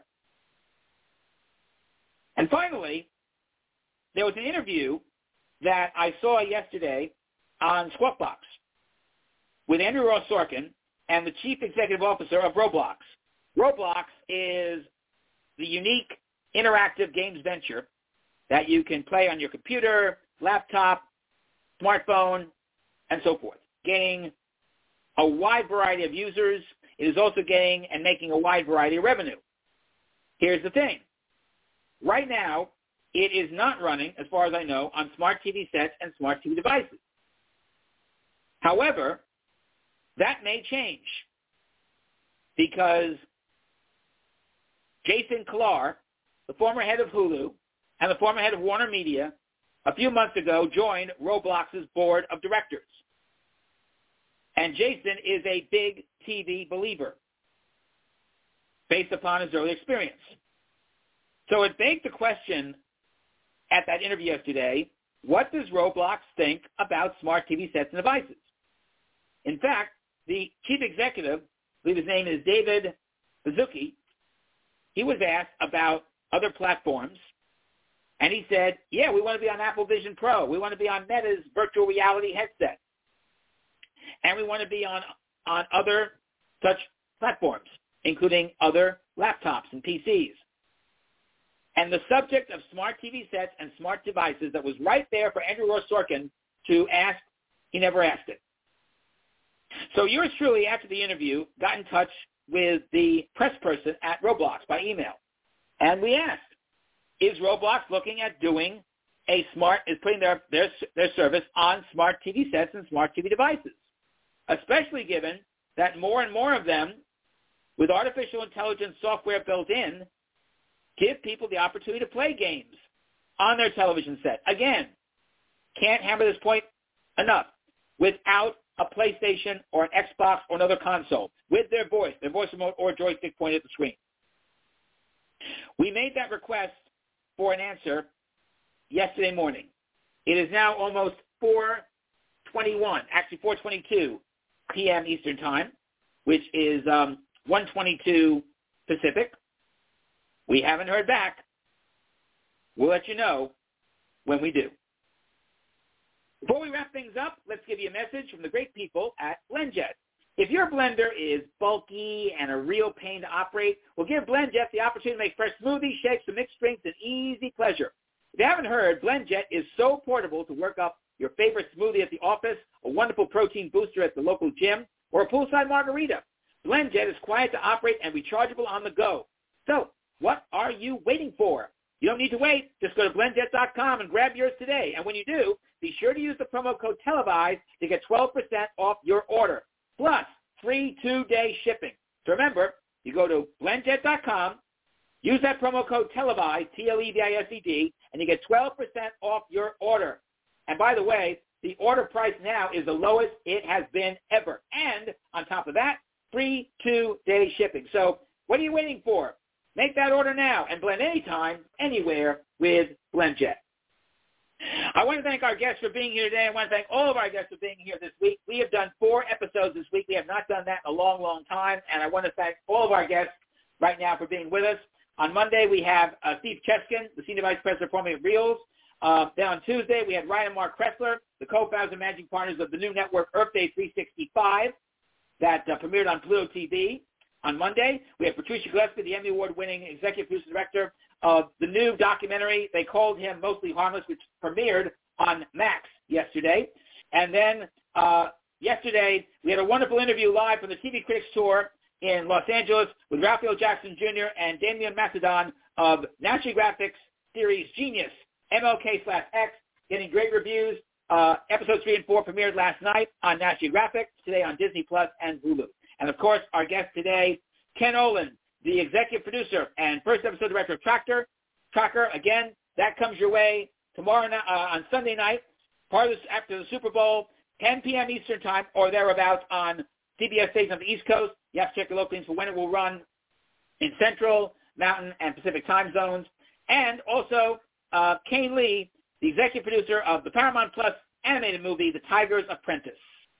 And finally, there was an interview that I saw yesterday on Squawk Box with Andrew Ross Sorkin and the Chief Executive Officer of Roblox. Roblox is the unique interactive games venture that you can play on your computer, laptop, smartphone, and so forth, gaining a wide variety of users. It is also getting and making a wide variety of revenue. Here's the thing. Right now, it is not running, as far as I know, on smart T V sets and smart T V devices. However, that may change because Jason Kilar, the former head of Hulu and the former head of Warner Media, a few months ago joined Roblox's board of directors. And Jason is a big T V believer based upon his early experience. So it begs the question at that interview yesterday, what does Roblox think about smart T V sets and devices? In fact, the chief executive, I believe his name is David Baszucki, he was asked about other platforms, and he said, yeah, we want to be on Apple Vision Pro. We want to be on Meta's virtual reality headset. And we want to be on, on other such platforms, including other laptops and P Cs. And the subject of smart T V sets and smart devices that was right there for Andrew Ross Sorkin to ask, he never asked it. So yours truly, after the interview, got in touch with the press person at Roblox by email. And we asked, is Roblox looking at doing a smart, is putting their, their, their service on smart T V sets and smart T V devices, especially given that more and more of them, with artificial intelligence software built in, give people the opportunity to play games on their television set. Again, can't hammer this point enough. Without a PlayStation or an Xbox or another console, with their voice, their voice remote or joystick pointed at the screen. We made that request for an answer yesterday morning. It is now almost four twenty-one, actually four twenty-two p.m. Eastern Time, which is um, one twenty-two Pacific. We haven't heard back. We'll let you know when we do. Before we wrap things up, let's give you a message from the great people at BlendJet. If your blender is bulky and a real pain to operate, well, give BlendJet the opportunity to make fresh smoothies, shakes, and mixed drinks an easy pleasure. If you haven't heard, BlendJet is so portable to work up your favorite smoothie at the office, a wonderful protein booster at the local gym, or a poolside margarita. BlendJet is quiet to operate and rechargeable on the go. So, what are you waiting for? You don't need to wait. Just go to blend jet dot com and grab yours today. And when you do, be sure to use the promo code TELEVISE to get twelve percent off your order, plus free two-day shipping. So remember, you go to blend jet dot com, use that promo code TELEVISE, T L E V I S E D, and you get twelve percent off your order. And by the way, the order price now is the lowest it has been ever. And on top of that, free two-day shipping. So what are you waiting for? Make that order now and blend anytime, anywhere with BlendJet. I want to thank our guests for being here today. I want to thank all of our guests for being here this week. We have done four episodes this week. We have not done that in a long, long time. And I want to thank all of our guests right now for being with us. On Monday, we have uh, Steve Cheskin, the Senior Vice President of Forming Reels. Uh, then on Tuesday, we had Ryan and Mark Kressler, the co-founders and managing partners of the new network Earth Day three sixty-five that uh, premiered on Pluto T V. On Monday, we have Patricia Gillespie, the Emmy Award-winning executive producer director of the new documentary, They Called Him Mostly Harmless, which premiered on Max yesterday. And then uh, yesterday, we had a wonderful interview live from the T V Critics Tour in Los Angeles with Raphael Jackson Junior and Damian Macedon of National Geographic series Genius, M L K slash X, getting great reviews. Uh, episodes three and four premiered last night on National Geographic, today on Disney Plus and Hulu. And, of course, our guest today, Ken Olin, the executive producer and first episode director of Tracker. Tracker, again, that comes your way tomorrow uh, on Sunday night, part of this, after the Super Bowl, ten p.m. Eastern Time or thereabouts on C B S stations on the East Coast. You have to check the locals for when it will run in Central, Mountain, and Pacific time zones. And also, uh, Kane Lee, the executive producer of the Paramount Plus animated movie, The Tiger's Apprentice.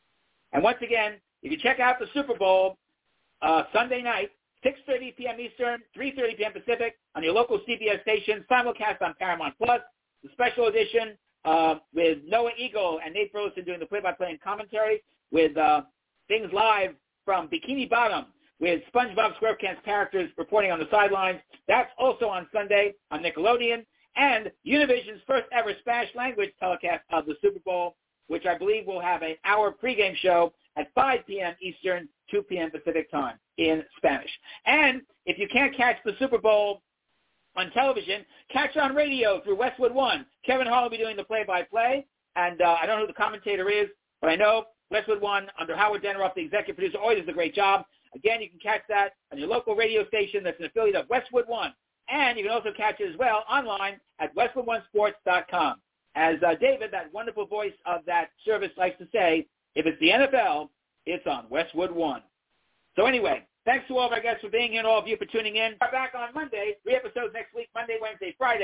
And once again, if you check out the Super Bowl uh, Sunday night, six thirty p.m. Eastern, three thirty p.m. Pacific, on your local C B S station, simulcast on Paramount Plus, the special edition uh, with Noah Eagle and Nate Burleson doing the play-by-play and commentary, with uh, things live from Bikini Bottom, with SpongeBob SquarePants characters reporting on the sidelines. That's also on Sunday on Nickelodeon, and Univision's first ever Spanish language telecast of the Super Bowl, which I believe will have an hour pregame show at five p.m. Eastern, two p.m. Pacific time in Spanish. And if you can't catch the Super Bowl on television, catch on radio through Westwood One. Kevin Hall will be doing the play-by-play, and uh, I don't know who the commentator is, but I know Westwood One, under Howard Deneroff, the executive producer, always does a great job. Again, you can catch that on your local radio station that's an affiliate of Westwood One. And you can also catch it as well online at westwood one sports dot com. As uh, David, that wonderful voice of that service, likes to say, if it's the N F L, it's on Westwood One. So anyway, thanks to all of our guests for being here and all of you for tuning in. We're back on Monday, three episodes next week, Monday, Wednesday, Friday.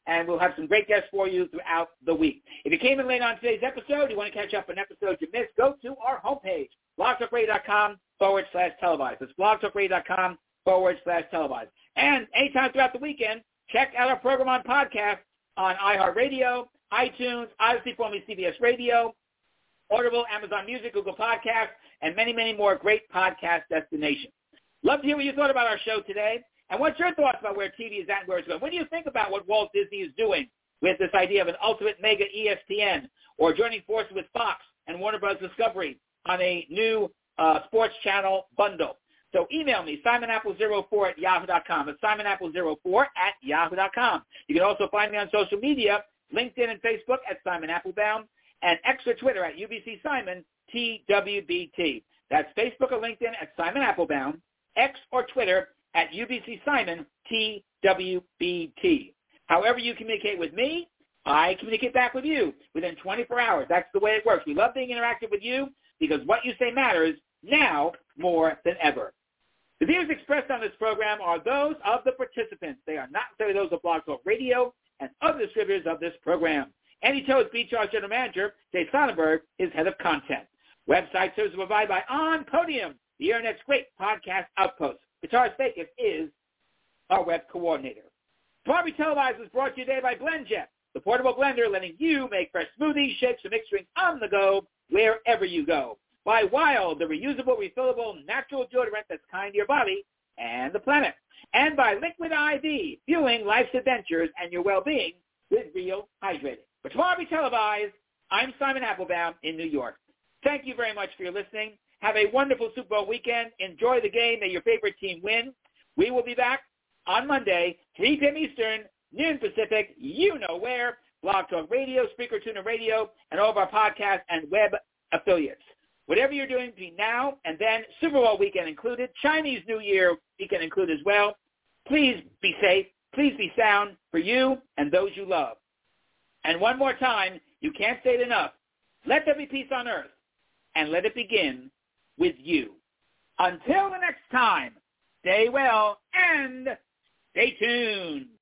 and we'll have some great guests for you throughout the week. If you came in late on today's episode, you want to catch up on episodes you missed, go to our homepage, blogtalkradio.com forward slash televised. It's blogtalkradio.com forward slash televised. And anytime throughout the weekend, check out our program on podcast on iHeartRadio, iTunes, Odyssey, formerly C B S Radio, Audible, Amazon Music, Google Podcasts, and many, many more great podcast destinations. Love to hear what you thought about our show today. And what's your thoughts about where T V is at and where it's going? What do you think about what Walt Disney is doing with this idea of an ultimate mega E S P N, or joining forces with Fox and Warner Bros. Discovery on a new uh, sports channel bundle? So email me, simon apple zero four at yahoo dot com. It's simon apple zero four at yahoo dot com. You can also find me on social media, LinkedIn and Facebook at Simon Applebaum, and X or Twitter at U B C Simon T W B T. That's Facebook or LinkedIn at Simon Applebaum, X or Twitter at U B C Simon T W B T. However you communicate with me, I communicate back with you within twenty-four hours. That's the way it works. We love being interactive with you because what you say matters now more than ever. The views expressed on this program are those of the participants. They are not necessarily those of Blog Talk Radio and other distributors of this program. Andy Toad's Beach Charles General Manager, Jay Sonnenberg, is head of content. Website service provided by On Podium, the Internet's great podcast outpost. Guitarist Vekas is our web coordinator. Tomorrow We Televised is brought to you today by BlendJet, the portable blender letting you make fresh smoothies, shakes, and mixed drinks on the go wherever you go. By Wild, the reusable, refillable, natural deodorant that's kind to your body and the planet. And by Liquid I V, fueling life's adventures and your well-being with real hydrating. For Tomorrow We Televised, I'm Simon Applebaum in New York. Thank you very much for your listening. Have a wonderful Super Bowl weekend. Enjoy the game. May your favorite team win. We will be back on Monday, three p.m. Eastern, noon Pacific, you know where, Blog Talk Radio, Speaker Tuner Radio, and all of our podcast and web affiliates. Whatever you're doing between now and then, Super Bowl weekend included, Chinese New Year weekend included as well, please be safe, please be sound for you and those you love. And one more time, you can't say it enough, let there be peace on earth, and let it begin with you. Until the next time, stay well and stay tuned.